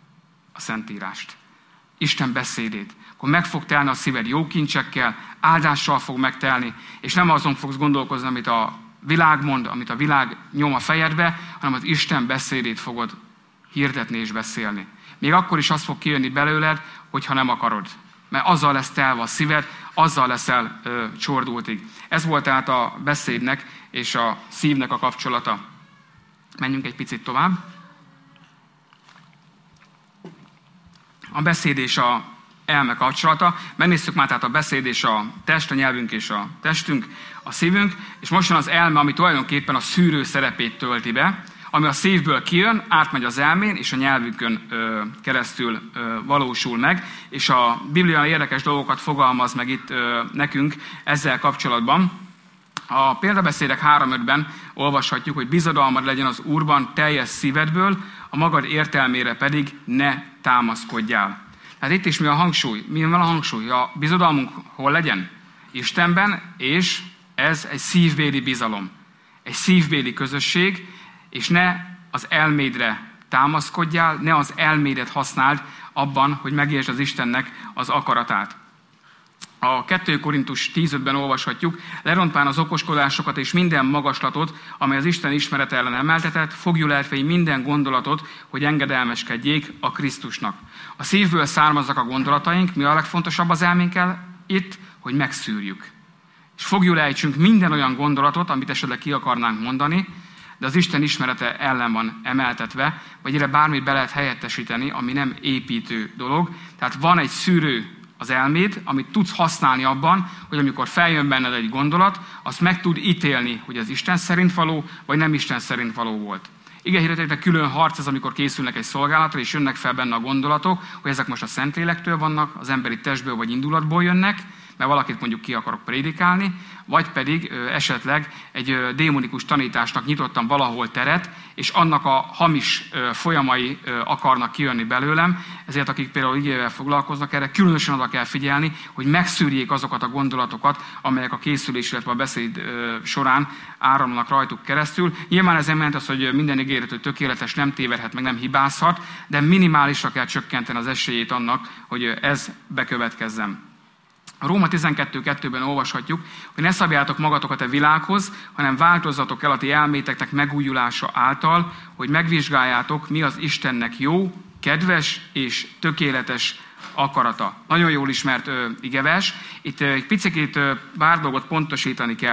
a Szentírást. Isten beszédét. Akkor meg fog telni a szíved jó kincsekkel, áldással fog megtelni, és nem azon fogsz gondolkozni, amit a világ mond, amit a világ nyom a fejedbe, hanem az Isten beszédét fogod hirdetni és beszélni. Még akkor is az fog kijönni belőled, hogyha nem akarod. Mert azzal lesz telve a szíved, azzal leszel csordultig. Ez volt tehát a beszédnek és a szívnek a kapcsolata. Menjünk egy picit tovább. A beszéd és a elme kapcsolata. Megnéztük már tehát a beszéd és a test, a nyelvünk és a testünk, a szívünk, és most jön az elme, ami tulajdonképpen a szűrő szerepét tölti be, ami a szívből kijön, átmegy az elmén, és a nyelvünkön keresztül valósul meg, és a Biblia érdekes dolgokat fogalmaz meg itt nekünk ezzel kapcsolatban. A példabeszédek 3:5-ben olvashatjuk, hogy bizodalmad legyen az Úrban teljes szívedből, a magad értelmére pedig ne támaszkodjál. Tehát itt is mi a hangsúly? Mi van a hangsúly? A bizodalmunk hol legyen? Istenben, és ez egy szívbéli bizalom. Egy szívbéli közösség, és ne az elmédre támaszkodjál, ne az elmédet használd abban, hogy megértsd az Istennek az akaratát. A 2 Korintus 10:5-ben olvashatjuk, lerontván az okoskodásokat és minden magaslatot, amely az Isten ismerete ellen emeltetett, fogjuk elfej minden gondolatot, hogy engedelmeskedjék a Krisztusnak. A szívből származnak a gondolataink, mi a legfontosabb az elménkkel itt, hogy megszűrjük. És fogjuk ejtsünk minden olyan gondolatot, amit esetleg ki akarnánk mondani, de az Isten ismerete ellen van emeltetve, vagy erre bármit be lehet helyettesíteni, ami nem építő dolog. Tehát van egy szűrő az elméd, amit tudsz használni abban, hogy amikor feljön benned egy gondolat, azt meg tud ítélni, hogy az Isten szerint való, vagy nem Isten szerint való volt. Igehirdetéseknek külön harc ez, amikor készülnek egy szolgálatra, és jönnek fel benne a gondolatok, hogy ezek most a Szentlélektől vannak, az emberi testből vagy indulatból jönnek, mert valakit mondjuk ki akarok prédikálni, vagy pedig esetleg egy démonikus tanításnak nyitottam valahol teret, és annak a hamis folyamai akarnak kijönni belőlem, ezért akik például igével foglalkoznak, erre különösen oda kell figyelni, hogy megszűrjék azokat a gondolatokat, amelyek a készülés, illetve a beszéd során áramlanak rajtuk keresztül. Nyilván ez nem jelent az, hogy minden ígéretű tökéletes, nem tévedhet, meg nem hibázhat, de minimálisra kell csökkenteni az esélyét annak, hogy ez bekövetkezzen. A Róma 12:2-ben olvashatjuk, hogy ne szabjátok magatokat a világhoz, hanem változzatok el a ti elméteknek megújulása által, hogy megvizsgáljátok, mi az Istennek jó, kedves és tökéletes akarata. Nagyon jól ismert igevers. Itt egy picit pár dolgot pontosítani kell.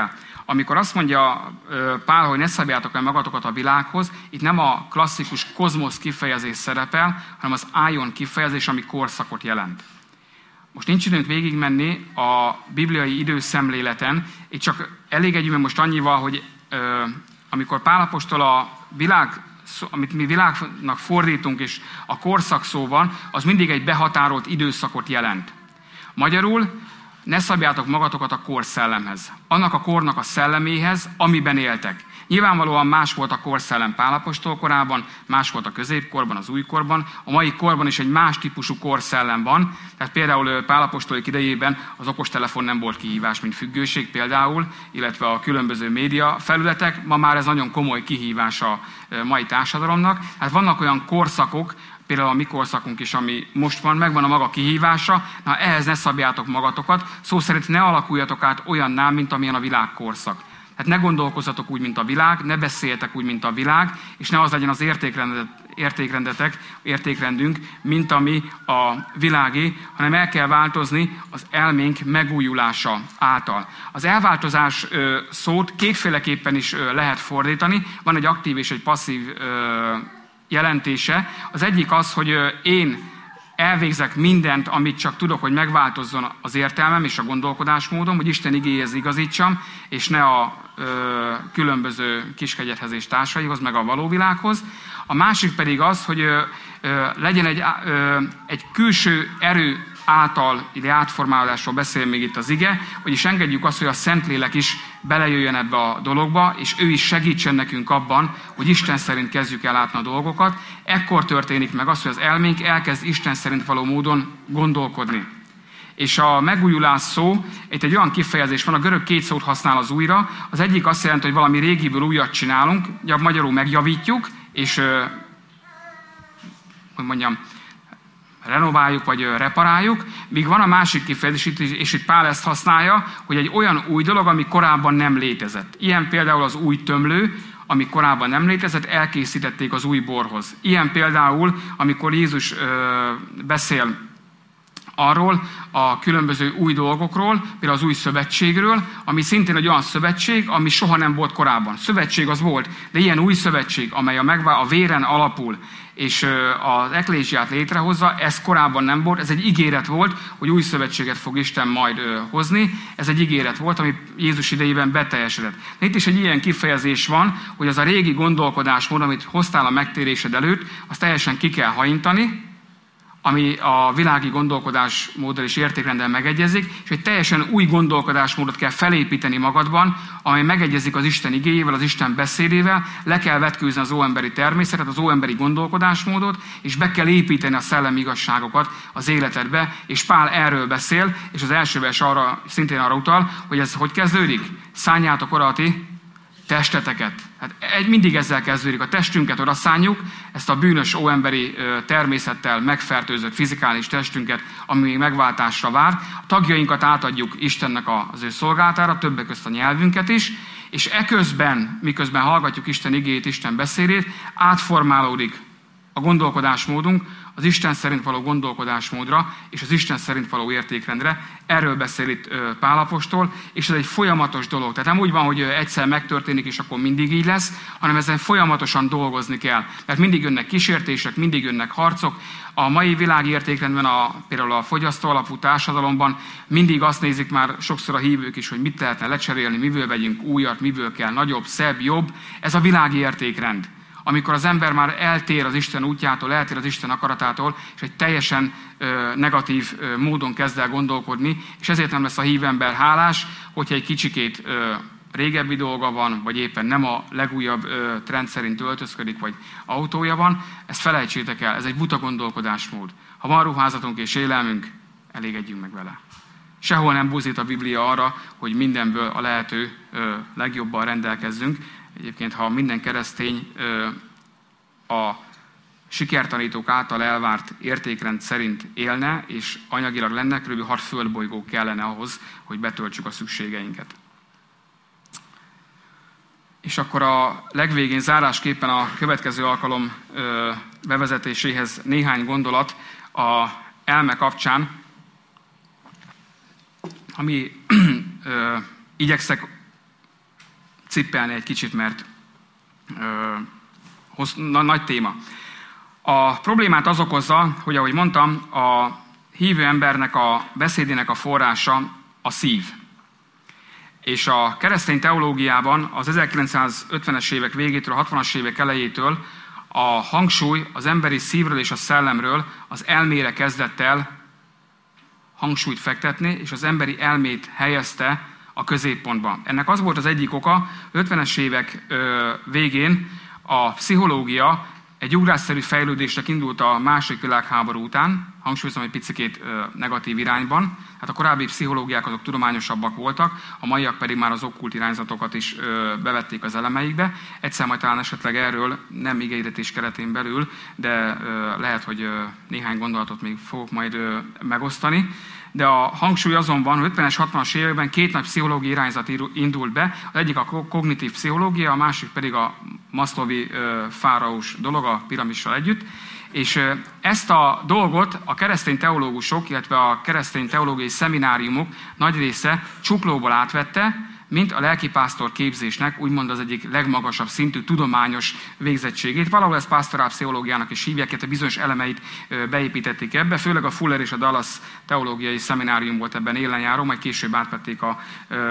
Amikor azt mondja Pál, hogy ne szabjátok el magatokat a világhoz, itt nem a klasszikus kozmosz kifejezés szerepel, hanem az ájon kifejezés, ami korszakot jelent. Most nincs időnk végigmenni a bibliai időszemléleten, itt csak elégedjünk most annyival, hogy amikor Pál apostol a világ, amit mi világnak fordítunk, és a korszak szó van, az mindig egy behatárolt időszakot jelent. Magyarul ne szabjátok magatokat a korszellemhez, annak a kornak a szelleméhez, amiben éltek. Nyilvánvalóan más volt a korszellem Pál apostol korában, más volt a középkorban, az újkorban. A mai korban is egy más típusú korszellem van. Tehát például Pál apostolik idejében az okostelefon nem volt kihívás, mint függőség például, illetve a különböző média felületek. Ma már ez nagyon komoly kihívás a mai társadalomnak. Hát vannak olyan korszakok, például a mi korszakunk is, ami most van, megvan a maga kihívása, na ehhez ne szabjátok magatokat, szó szerint ne alakuljatok át olyanná, mint amilyen a világkorszak. Tehát ne gondolkozzatok úgy, mint a világ, ne beszéljetek úgy, mint a világ, és ne az legyen az értékrendünk, mint ami a világé, hanem el kell változni az elménk megújulása által. Az elváltozás szót kétféleképpen is lehet fordítani, van egy aktív és egy passzív jelentése. Az egyik az, hogy én elvégzek mindent, amit csak tudok, hogy megváltozzon az értelmem és a gondolkodásmódom, hogy Isten igéhez igazítsam, és ne a különböző kiskegyethez és társaihoz, meg a való világhoz. A másik pedig az, hogy legyen egy külső erő által, ide átformálásról beszél még itt az ige, vagyis engedjük azt, hogy a Szentlélek is belejöjjön ebbe a dologba, és ő is segítsen nekünk abban, hogy Isten szerint kezdjük el látni a dolgokat. Ekkor történik meg az, hogy az elménk elkezd Isten szerint való módon gondolkodni. És a megújulás szó, itt egy olyan kifejezés van, a görög két szót használ az újra. Az egyik azt jelenti, hogy valami régiből újat csinálunk, magyarul megjavítjuk, és hogy mondjam, renováljuk, vagy reparáljuk, míg van a másik kifejezés, és itt Pál ezt használja, hogy egy olyan új dolog, ami korábban nem létezett. Ilyen például az új tömlő, ami korábban nem létezett, elkészítették az új borhoz. Ilyen például, amikor Jézus beszél arról a különböző új dolgokról, például az új szövetségről, ami szintén egy olyan szövetség, ami soha nem volt korábban. Szövetség az volt, de ilyen új szövetség, amely a véren alapul, és az eklézsiát létrehozza, ez korábban nem volt, ez egy ígéret volt, hogy új szövetséget fog Isten majd hozni, ez egy ígéret volt, ami Jézus idejében beteljesedett. De itt is egy ilyen kifejezés van, hogy az a régi gondolkodásmód, amit hoztál a megtérésed előtt, azt teljesen ki kell hajintani, ami a világi gondolkodásmóddal és értékrenddel megegyezik, és egy teljesen új gondolkodásmódot kell felépíteni magadban, amely megegyezik az Isten igéjével, az Isten beszédével, le kell vetkőzni az óemberi természetet, az óemberi gondolkodásmódot, és be kell építeni a szellemi igazságokat az életedbe, és Pál erről beszél, és az első vers szintén arra utal, hogy ez hogy kezdődik? Szánjátok oda a ti testeteket. Hát mindig ezzel kezdődik. A testünket oda szánjuk, ezt a bűnös óemberi természettel megfertőzött fizikális testünket, ami még megváltásra vár. A tagjainkat átadjuk Istennek az ő szolgálatára, többek között a nyelvünket is, és eközben, miközben hallgatjuk Isten igéjét, Isten beszédét, átformálódik a gondolkodásmódunk az Isten szerint való gondolkodásmódra és az Isten szerint való értékrendre. Erről beszél itt Pál apostol, és ez egy folyamatos dolog. Tehát nem úgy van, hogy egyszer megtörténik, és akkor mindig így lesz, hanem ezen folyamatosan dolgozni kell. Mert mindig jönnek kísértések, mindig jönnek harcok. A mai világi értékrendben, például a fogyasztó alapú társadalomban mindig azt nézik már sokszor a hívők is, hogy mit lehetne lecserélni, miből vegyünk újat, miből kell nagyobb, szebb, jobb. Ez a világi értékrend. Amikor az ember már eltér az Isten útjától, eltér az Isten akaratától, és egy teljesen negatív módon kezd el gondolkodni, és ezért nem lesz a hívember hálás, hogyha egy kicsikét régebbi dolga van, vagy éppen nem a legújabb trend szerint öltözködik, vagy autója van. Ezt felejtsétek el, ez egy buta gondolkodásmód. Ha van ruházatunk és élelmünk, elégedjünk meg vele. Sehol nem buzdít a Biblia arra, hogy mindenből a lehető legjobban rendelkezzünk. Egyébként, ha minden keresztény a sikertanítók által elvárt értékrend szerint élne, és anyagilag lenne, kb. 6 földbolygó kellene ahhoz, hogy betöltsük a szükségeinket. És akkor a legvégén zárásképpen a következő alkalom bevezetéséhez néhány gondolat a elme kapcsán, ami igyekszek cippelni egy kicsit, mert nagy téma. A problémát az okozza, hogy ahogy mondtam, a hívő embernek a beszédének a forrása a szív. És a keresztény teológiában az 1950-es évek végétől, a 60-as évek elejétől a hangsúly az emberi szívről és a szellemről az elmére kezdett el hangsúlyt fektetni, és az emberi elmét helyezte a középpontba. Ennek az volt az egyik oka, 50-es évek végén a pszichológia egy ugrásszerű fejlődésnek indult a második világháború után, hangsúlyozom egy picikét negatív irányban. Hát a korábbi pszichológiák azok tudományosabbak voltak, a maiak pedig már az okkult irányzatokat is bevették az elemeikbe. Egyszer majd talán esetleg erről, nem igehirdetés keretén belül, de lehet, hogy néhány gondolatot még fogok majd megosztani. De a hangsúly azon van, hogy 50-es, 60-as években két nagy pszichológiai irányzat indult be. Az egyik a kognitív pszichológia, a másik pedig a Maslowi fáraós dolog, a piramissal együtt. És ezt a dolgot a keresztény teológusok, illetve a keresztény teológiai szemináriumok nagy része csuklóból átvette, mint a lelkipásztor képzésnek úgymond az egyik legmagasabb szintű tudományos végzettségét. Valahol ezt pásztorál pszichológiának is hívják, illetve bizonyos elemeit beépítették ebbe, főleg a Fuller és a Dallas teológiai szeminárium volt ebben élenjáró, majd később átvették a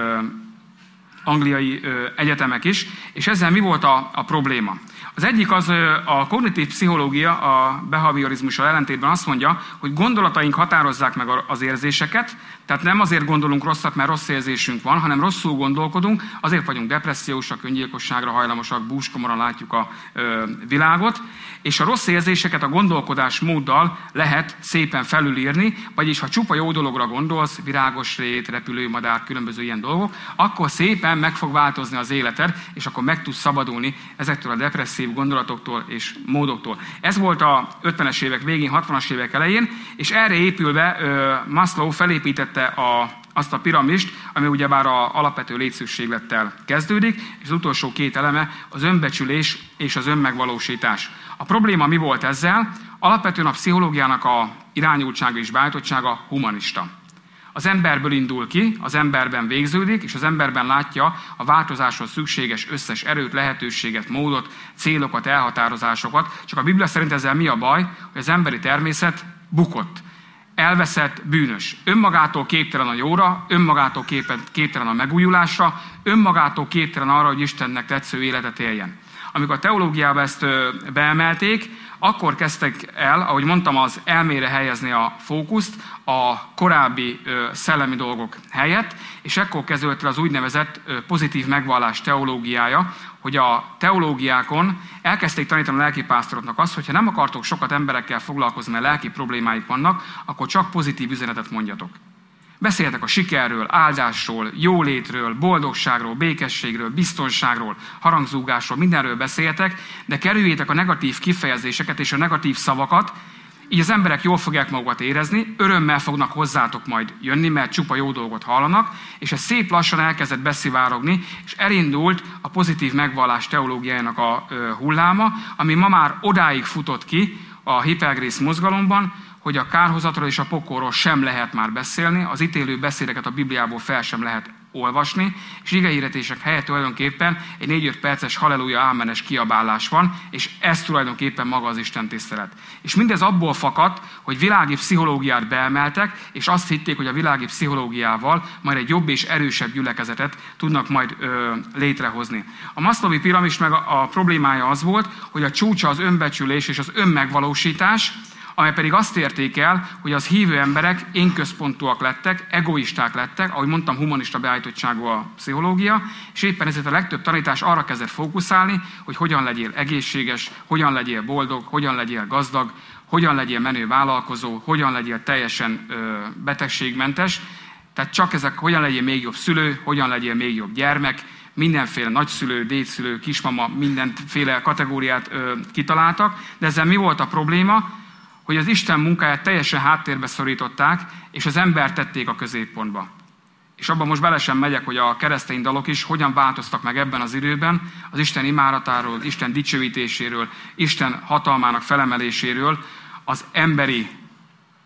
angliai egyetemek is, és ezzel mi volt a probléma? Az egyik az a kognitív pszichológia a behaviorizmussal ellentétben azt mondja, hogy gondolataink határozzák meg az érzéseket, tehát nem azért gondolunk rosszat, mert rossz érzésünk van, hanem rosszul gondolkodunk, azért vagyunk depressziósak, öngyilkosságra hajlamosak, búskomoran látjuk a világot, és a rossz érzéseket a gondolkodásmóddal lehet szépen felülírni, vagyis ha csupa jó dologra gondolsz, virágos rét, repülőmadár, különböző ilyen dolgok, akkor szépen meg fog változni az életed, és akkor meg tudsz szabadulni ezektől a depresszív gondolatoktól és módoktól. Ez volt a 50-es évek végén, 60-as évek elején, és erre épülve Maslow felépítette azt a piramist, ami ugyebár az alapvető létszükséglettel kezdődik, és az utolsó két eleme az önbecsülés és az önmegvalósítás. A probléma mi volt ezzel? Alapvetően a pszichológiának a irányultsága és beállítottsága humanista. Az emberből indul ki, az emberben végződik, és az emberben látja a változáshoz szükséges összes erőt, lehetőséget, módot, célokat, elhatározásokat. Csak a Biblia szerint ezzel mi a baj? Hogy az emberi természet bukott. Elveszett, bűnös. Önmagától képtelen a jóra, önmagától képtelen a megújulásra, önmagától képtelen arra, hogy Istennek tetsző életet éljen. Amikor a teológiába ezt beemelték, akkor kezdtek el, ahogy mondtam, az elmére helyezni a fókuszt a korábbi szellemi dolgok helyett, és ekkor kezdődött az úgynevezett pozitív megvallás teológiája, hogy a teológiákon elkezdték tanítani a lelkipásztoroknak azt, hogyha nem akartok sokat emberekkel foglalkozni, mert lelki problémáik vannak, akkor csak pozitív üzenetet mondjatok. Beszéljetek a sikerről, áldásról, jólétről, boldogságról, békességről, biztonságról, harangzúgásról, mindenről beszéljetek, de kerüljétek a negatív kifejezéseket és a negatív szavakat, így az emberek jól fogják magukat érezni, örömmel fognak hozzátok majd jönni, mert csupa jó dolgot hallanak, és ez szép lassan elkezdett beszivárogni, és elindult a pozitív megvallás teológiájának a hulláma, ami ma már odáig futott ki a Hippelgrész mozgalomban, hogy a kárhozatról és a pokolról sem lehet már beszélni, az ítélő beszédeket a Bibliából fel sem lehet olvasni, és igehirdetések helyett tulajdonképpen egy 4-5 perces halleluja ámenes kiabálás van, és ez tulajdonképpen maga az Isten tisztelet. És mindez abból fakadt, hogy világi pszichológiát beemeltek, és azt hitték, hogy a világi pszichológiával majd egy jobb és erősebb gyülekezetet tudnak majd létrehozni. A Maslowi piramis meg a problémája az volt, hogy a csúcsa az önbecsülés és az önmegvalósítás, amely pedig azt érték el, hogy az hívő emberek énközpontúak lettek, egoisták lettek, ahogy mondtam, humanista beállítottságú a pszichológia, és éppen ezért a legtöbb tanítás arra kezdett fókuszálni, hogy hogyan legyél egészséges, hogyan legyél boldog, hogyan legyél gazdag, hogyan legyél menő vállalkozó, hogyan legyél teljesen betegségmentes, tehát csak ezek, hogyan legyél még jobb szülő, hogyan legyél még jobb gyermek, mindenféle nagyszülő, dédszülő, kismama, mindenféle kategóriát kitaláltak, de ezzel mi volt a probléma? Hogy az Isten munkáját teljesen háttérbe szorították, és az embert tették a középpontba. És abban most bele sem megyek, hogy a keresztény dalok is hogyan változtak meg ebben az időben, az Isten imáratáról, Isten dicsőítéséről, Isten hatalmának felemeléséről, az emberi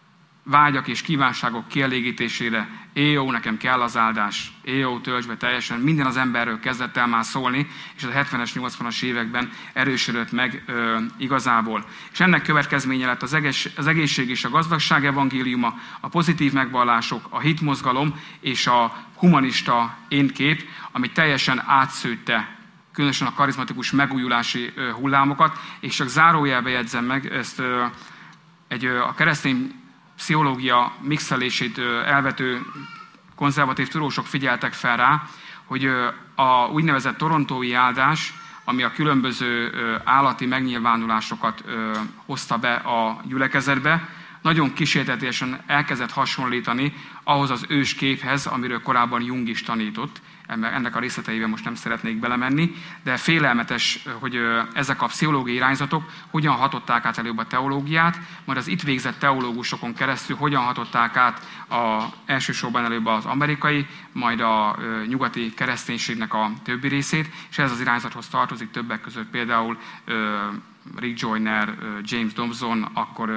vágyak és kívánságok kielégítésére, éjjó, nekem kell az áldás, éjjó, töltsd be teljesen, minden az emberről kezdett el már szólni, és a 70-es, 80-as években erősödött meg igazából. És ennek következménye lett az egészség és a gazdagság evangéliuma, a pozitív megvallások, a hitmozgalom és a humanista énkép, ami teljesen átszőtte különösen a karizmatikus megújulási hullámokat, és csak zárójelbe jegyzem meg, ezt a keresztény pszichológia mixelését elvető konzervatív tudósok figyeltek fel rá, hogy a úgynevezett torontói áldás, ami a különböző állati megnyilvánulásokat hozta be a gyülekezetbe, nagyon kísértetiesen elkezdett hasonlítani ahhoz az ősképhez, amiről korábban Jung is tanított. Ennek a részleteiben most nem szeretnék belemenni, de félelmetes, hogy ezek a pszichológiai irányzatok hogyan hatották át előbb a teológiát, majd az itt végzett teológusokon keresztül hogyan hatották át elsősorban előbb az amerikai, majd a nyugati kereszténységnek a többi részét, és ez az irányzathoz tartozik többek között például Rick Joyner, James Dobson,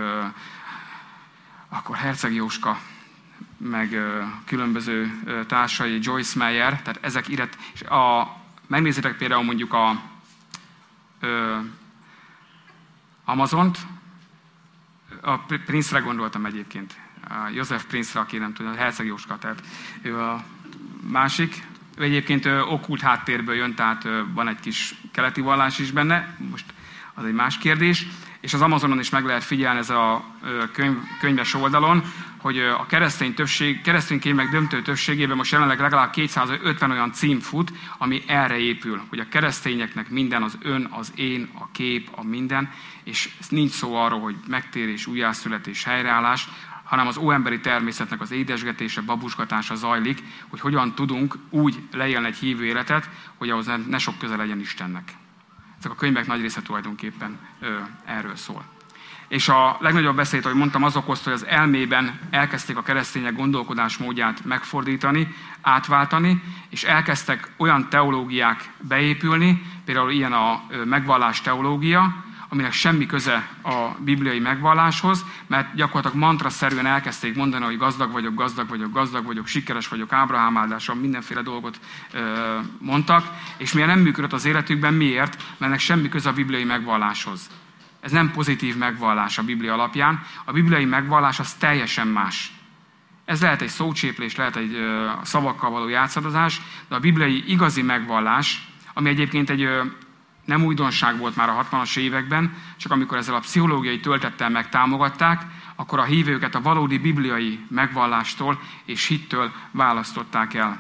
akkor Herceg Jóska, meg különböző társai, Joyce Meyer, tehát ezek és megnézitek például mondjuk a Amazont, a Prince-re gondoltam egyébként, a József Prince-re, aki nem tudja, a Herceg Jóska, tehát ő a másik. Ő egyébként okkult háttérből jön, tehát van egy kis keleti vallás is benne, most az egy más kérdés. És az Amazonon is meg lehet figyelni ez a könyves oldalon, hogy a keresztény könyvek döntő többségében most jelenleg legalább 250 olyan cím fut, ami erre épül, hogy a keresztényeknek minden az ön, az én, a kép, a minden, és nincs szó arról, hogy megtérés, újjászületés, helyreállás, hanem az óemberi természetnek az édesgetése, babusgatása zajlik, hogy hogyan tudunk úgy leélni egy hívő életet, hogy ahhoz ne sok köze legyen Istennek. Ezek a könyvek nagy része tulajdonképpen erről szól. És a legnagyobb veszélyt, ahogy mondtam, az okozta, hogy az elmében elkezdték a keresztények gondolkodásmódját megfordítani, átváltani, és elkezdtek olyan teológiák beépülni, például ilyen a megvallás teológia, aminek semmi köze a bibliai megvalláshoz, mert gyakorlatilag mantraszerűen elkezdték mondani, hogy gazdag vagyok, gazdag vagyok, gazdag vagyok, sikeres vagyok, Ábrahám áldása, mindenféle dolgot mondtak, és miért nem működött az életükben, miért? Mert ennek semmi köze a bibliai megvalláshoz. Ez nem pozitív megvallás a Biblia alapján. A bibliai megvallás az teljesen más. Ez lehet egy szócséplés, lehet egy szavakkal való játszadozás, de a bibliai igazi megvallás, ami egyébként egy nem újdonság volt már a 60-as években, csak amikor ezzel a pszichológiai töltettel megtámogatták, akkor a hívőket a valódi bibliai megvallástól és hittől választották el.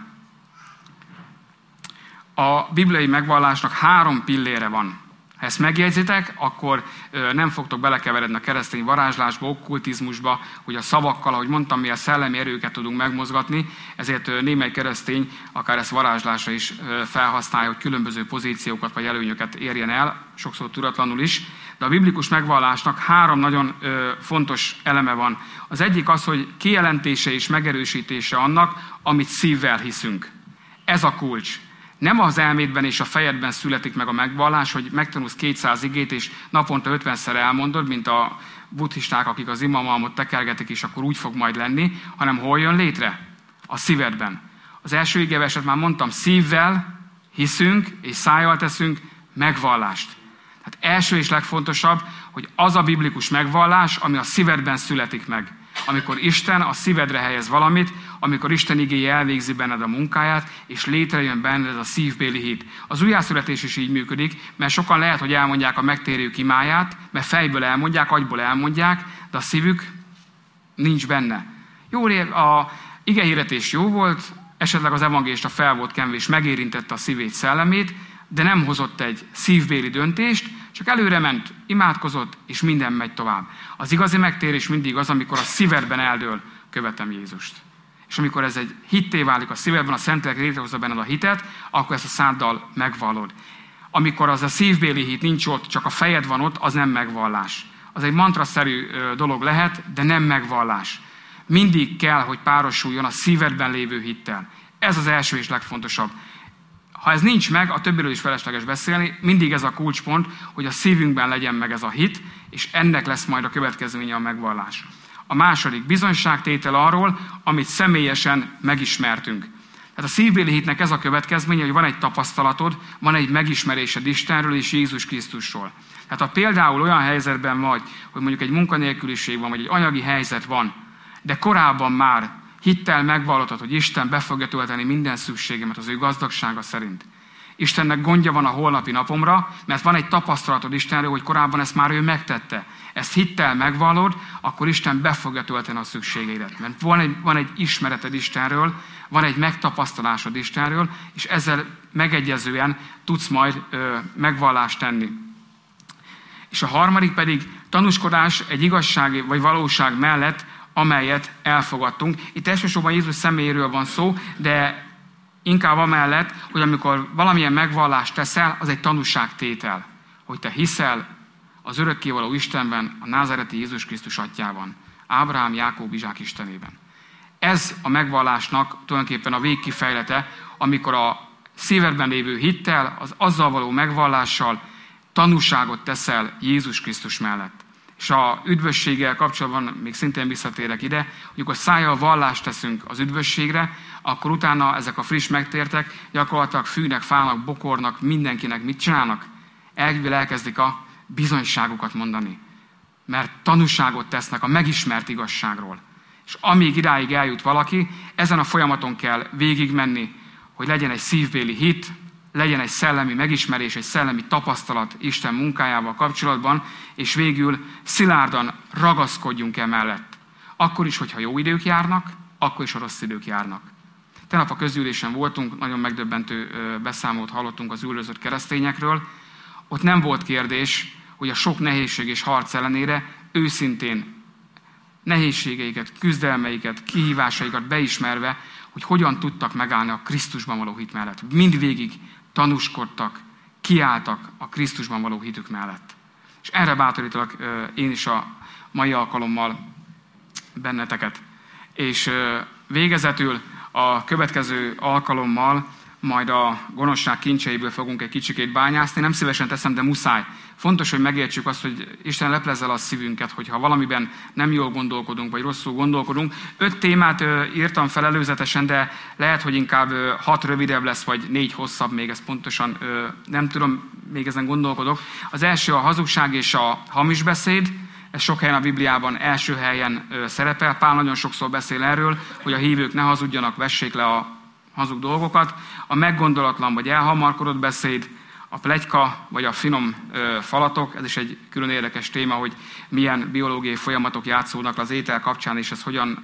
A bibliai megvallásnak 3 pillére van. Ha ezt megjegyzitek, akkor nem fogtok belekeveredni a keresztény varázslásba, okkultizmusba, hogy a szavakkal, ahogy mondtam, mi a szellemi erőket tudunk megmozgatni, ezért némely keresztény akár ezt varázslásra is felhasználja, hogy különböző pozíciókat vagy előnyöket érjen el, sokszor tudatlanul is. De a biblikus megvallásnak 3 nagyon fontos eleme van. Az egyik az, hogy kijelentése és megerősítése annak, amit szívvel hiszünk. Ez a kulcs. Nem az elmédben és a fejedben születik meg a megvallás, hogy megtanulsz 200 igét, és naponta 50-szer elmondod, mint a buddhisták, akik az imamalmot tekergetik, és akkor úgy fog majd lenni, hanem hol jön létre? A szívedben. Az első igeverset már mondtam, szívvel hiszünk, és szájjal teszünk megvallást. Tehát első és legfontosabb, hogy az a biblikus megvallás, ami a szívedben születik meg. Amikor Isten a szívedre helyez valamit, amikor Isten igéje elvégzi benned a munkáját, és létrejön benned ez a szívbéli hit. Az újjászületés is így működik, mert sokan lehet, hogy elmondják a megtérők imáját, mert fejből elmondják, agyból elmondják, de a szívük nincs benne. Jó, a igehirdetés jó volt, esetleg az evangélista fel volt kenve, és megérintette a szívét, szellemét, de nem hozott egy szívbéli döntést, csak előre ment, imádkozott, és minden megy tovább. Az igazi megtérés mindig az, amikor a szívedben eldől, követem Jézust. És amikor ez egy hitté válik a szívedben, a Szentlélek létrehozza benned a hitet, akkor ezt a száddal megvallod. Amikor az a szívbéli hit nincs ott, csak a fejed van ott, az nem megvallás. Az egy mantraszerű dolog lehet, de nem megvallás. Mindig kell, hogy párosuljon a szívedben lévő hittel. Ez az első és legfontosabb. Ha ez nincs meg, a többiről is felesleges beszélni, mindig ez a kulcspont, hogy a szívünkben legyen meg ez a hit, és ennek lesz majd a következménye a megvallás. A második bizonyságtétel arról, amit személyesen megismertünk. Tehát a szívbéli hitnek ez a következménye, hogy van egy tapasztalatod, van egy megismerésed Istenről és Jézus Krisztusról. Tehát ha például olyan helyzetben vagy, hogy mondjuk egy munkanélküliség van, vagy egy anyagi helyzet van, de korábban már hittel megvallottad, hogy Isten be fogja tölteni minden szükségemet az ő gazdagsága szerint. Istennek gondja van a holnapi napomra, mert van egy tapasztalatod Istenről, hogy korábban ezt már ő megtette. Ezt hittel megvallod, akkor Isten be fogja tölteni a szükségeidet. Mert van egy ismereted Istenről, van egy megtapasztalásod Istenről, és ezzel megegyezően tudsz majd megvallást tenni. És a harmadik pedig tanúskodás egy igazság vagy valóság mellett, amelyet elfogadtunk. Itt elsősorban Jézus személyéről van szó, de inkább amellett, hogy amikor valamilyen megvallást teszel, az egy tanúságtétel, hogy te hiszel az örökkévaló Istenben, a názáreti Jézus Krisztus atyában, Ábrahám, Jákob, Izsák Istenében. Ez a megvallásnak tulajdonképpen a végkifejlete, amikor a szívedben lévő hittel, az azzal való megvallással tanúságot teszel Jézus Krisztus mellett. És a üdvösséggel kapcsolatban még szintén visszatérek ide, hogy amikor szájjal vallást teszünk az üdvösségre, akkor utána ezek a friss megtértek gyakorlatilag fűnek, fának, bokornak, mindenkinek mit csinálnak? Elkezdik a bizonyságokat mondani. Mert tanúságot tesznek a megismert igazságról. És amíg idáig eljut valaki, ezen a folyamaton kell végigmenni, hogy legyen egy szívbéli hit, legyen egy szellemi megismerés, egy szellemi tapasztalat Isten munkájával kapcsolatban, és végül szilárdan ragaszkodjunk emellett. Akkor is, hogyha jó idők járnak, akkor is, ha rossz idők járnak. Tegnap a közgyűlésen voltunk, nagyon megdöbbentő beszámolót hallottunk az üldözött keresztényekről. Ott nem volt kérdés, hogy a sok nehézség és harc ellenére őszintén nehézségeiket, küzdelmeiket, kihívásaikat beismerve, hogy hogyan tudtak megállni a Krisztusban való hit mellett. Mindvégig tanúskodtak, kiálltak a Krisztusban való hitük mellett. És erre bátorítalak én is a mai alkalommal benneteket. És végezetül a következő alkalommal majd a gonoszság kincseiből fogunk egy kicsikét bányászni. Nem szívesen teszem, de muszáj. Fontos, hogy megértsük azt, hogy Isten leplezzel a szívünket, hogyha valamiben nem jól gondolkodunk, vagy rosszul gondolkodunk. 5 témát írtam fel előzetesen, de lehet, hogy inkább 6 rövidebb lesz, vagy 4 hosszabb, még ezt pontosan nem tudom, még ezen gondolkodok. Az első a hazugság és a hamis beszéd. Ez sok helyen a Bibliában első helyen szerepel. Pál nagyon sokszor beszél erről, hogy a hívők ne hazudjanak, vessék le a hazug dolgokat. A meggondolatlan vagy elhamarkodott beszéd, a pletyka vagy a finom falatok, ez is egy külön érdekes téma, hogy milyen biológiai folyamatok játszódnak az étel kapcsán, és ez hogyan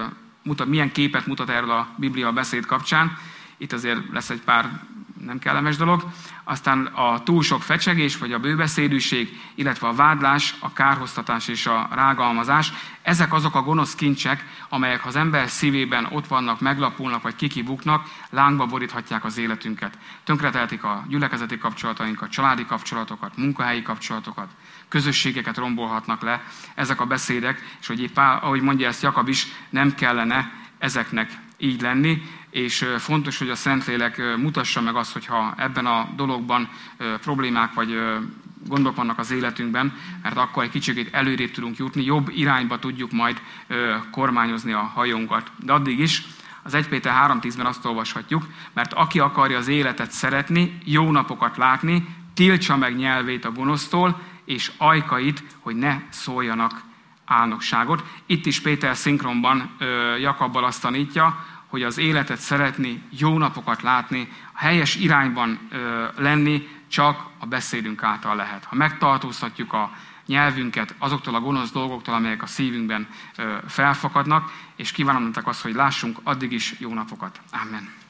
milyen képet mutat erről a Biblia beszéd kapcsán. Itt azért lesz egy pár nem kellemes dolog. Aztán a túl sok fecsegés, vagy a bőbeszédűség, illetve a vádlás, a kárhoztatás és a rágalmazás. Ezek azok a gonosz kincsek, amelyek ha az ember szívében ott vannak, meglapulnak, vagy kikibuknak, lángba boríthatják az életünket. Tönkretehetik a gyülekezeti kapcsolatainkat, családi kapcsolatokat, munkahelyi kapcsolatokat, közösségeket rombolhatnak le ezek a beszédek, és hogy ahogy mondja ezt Jakab is, nem kellene ezeknek így lenni, és fontos, hogy a Szentlélek mutassa meg azt, hogyha ebben a dologban problémák vagy gondok vannak az életünkben, mert akkor egy kicsit előrébb tudunk jutni, jobb irányba tudjuk majd kormányozni a hajónkat. De addig is az 1 Péter 3:10-ben azt olvashatjuk, mert aki akarja az életet szeretni, jó napokat látni, tiltsa meg nyelvét a gonosztól, és ajkait, hogy ne szóljanak álnokságot. Itt is Péter szinkronban Jakabbal azt tanítja, hogy az életet szeretni, jó napokat látni, a helyes irányban lenni csak a beszédünk által lehet. Ha megtartóztatjuk a nyelvünket azoktól a gonosz dolgoktól, amelyek a szívünkben felfakadnak, és kívánom nektek azt, hogy lássunk addig is jó napokat. Amen.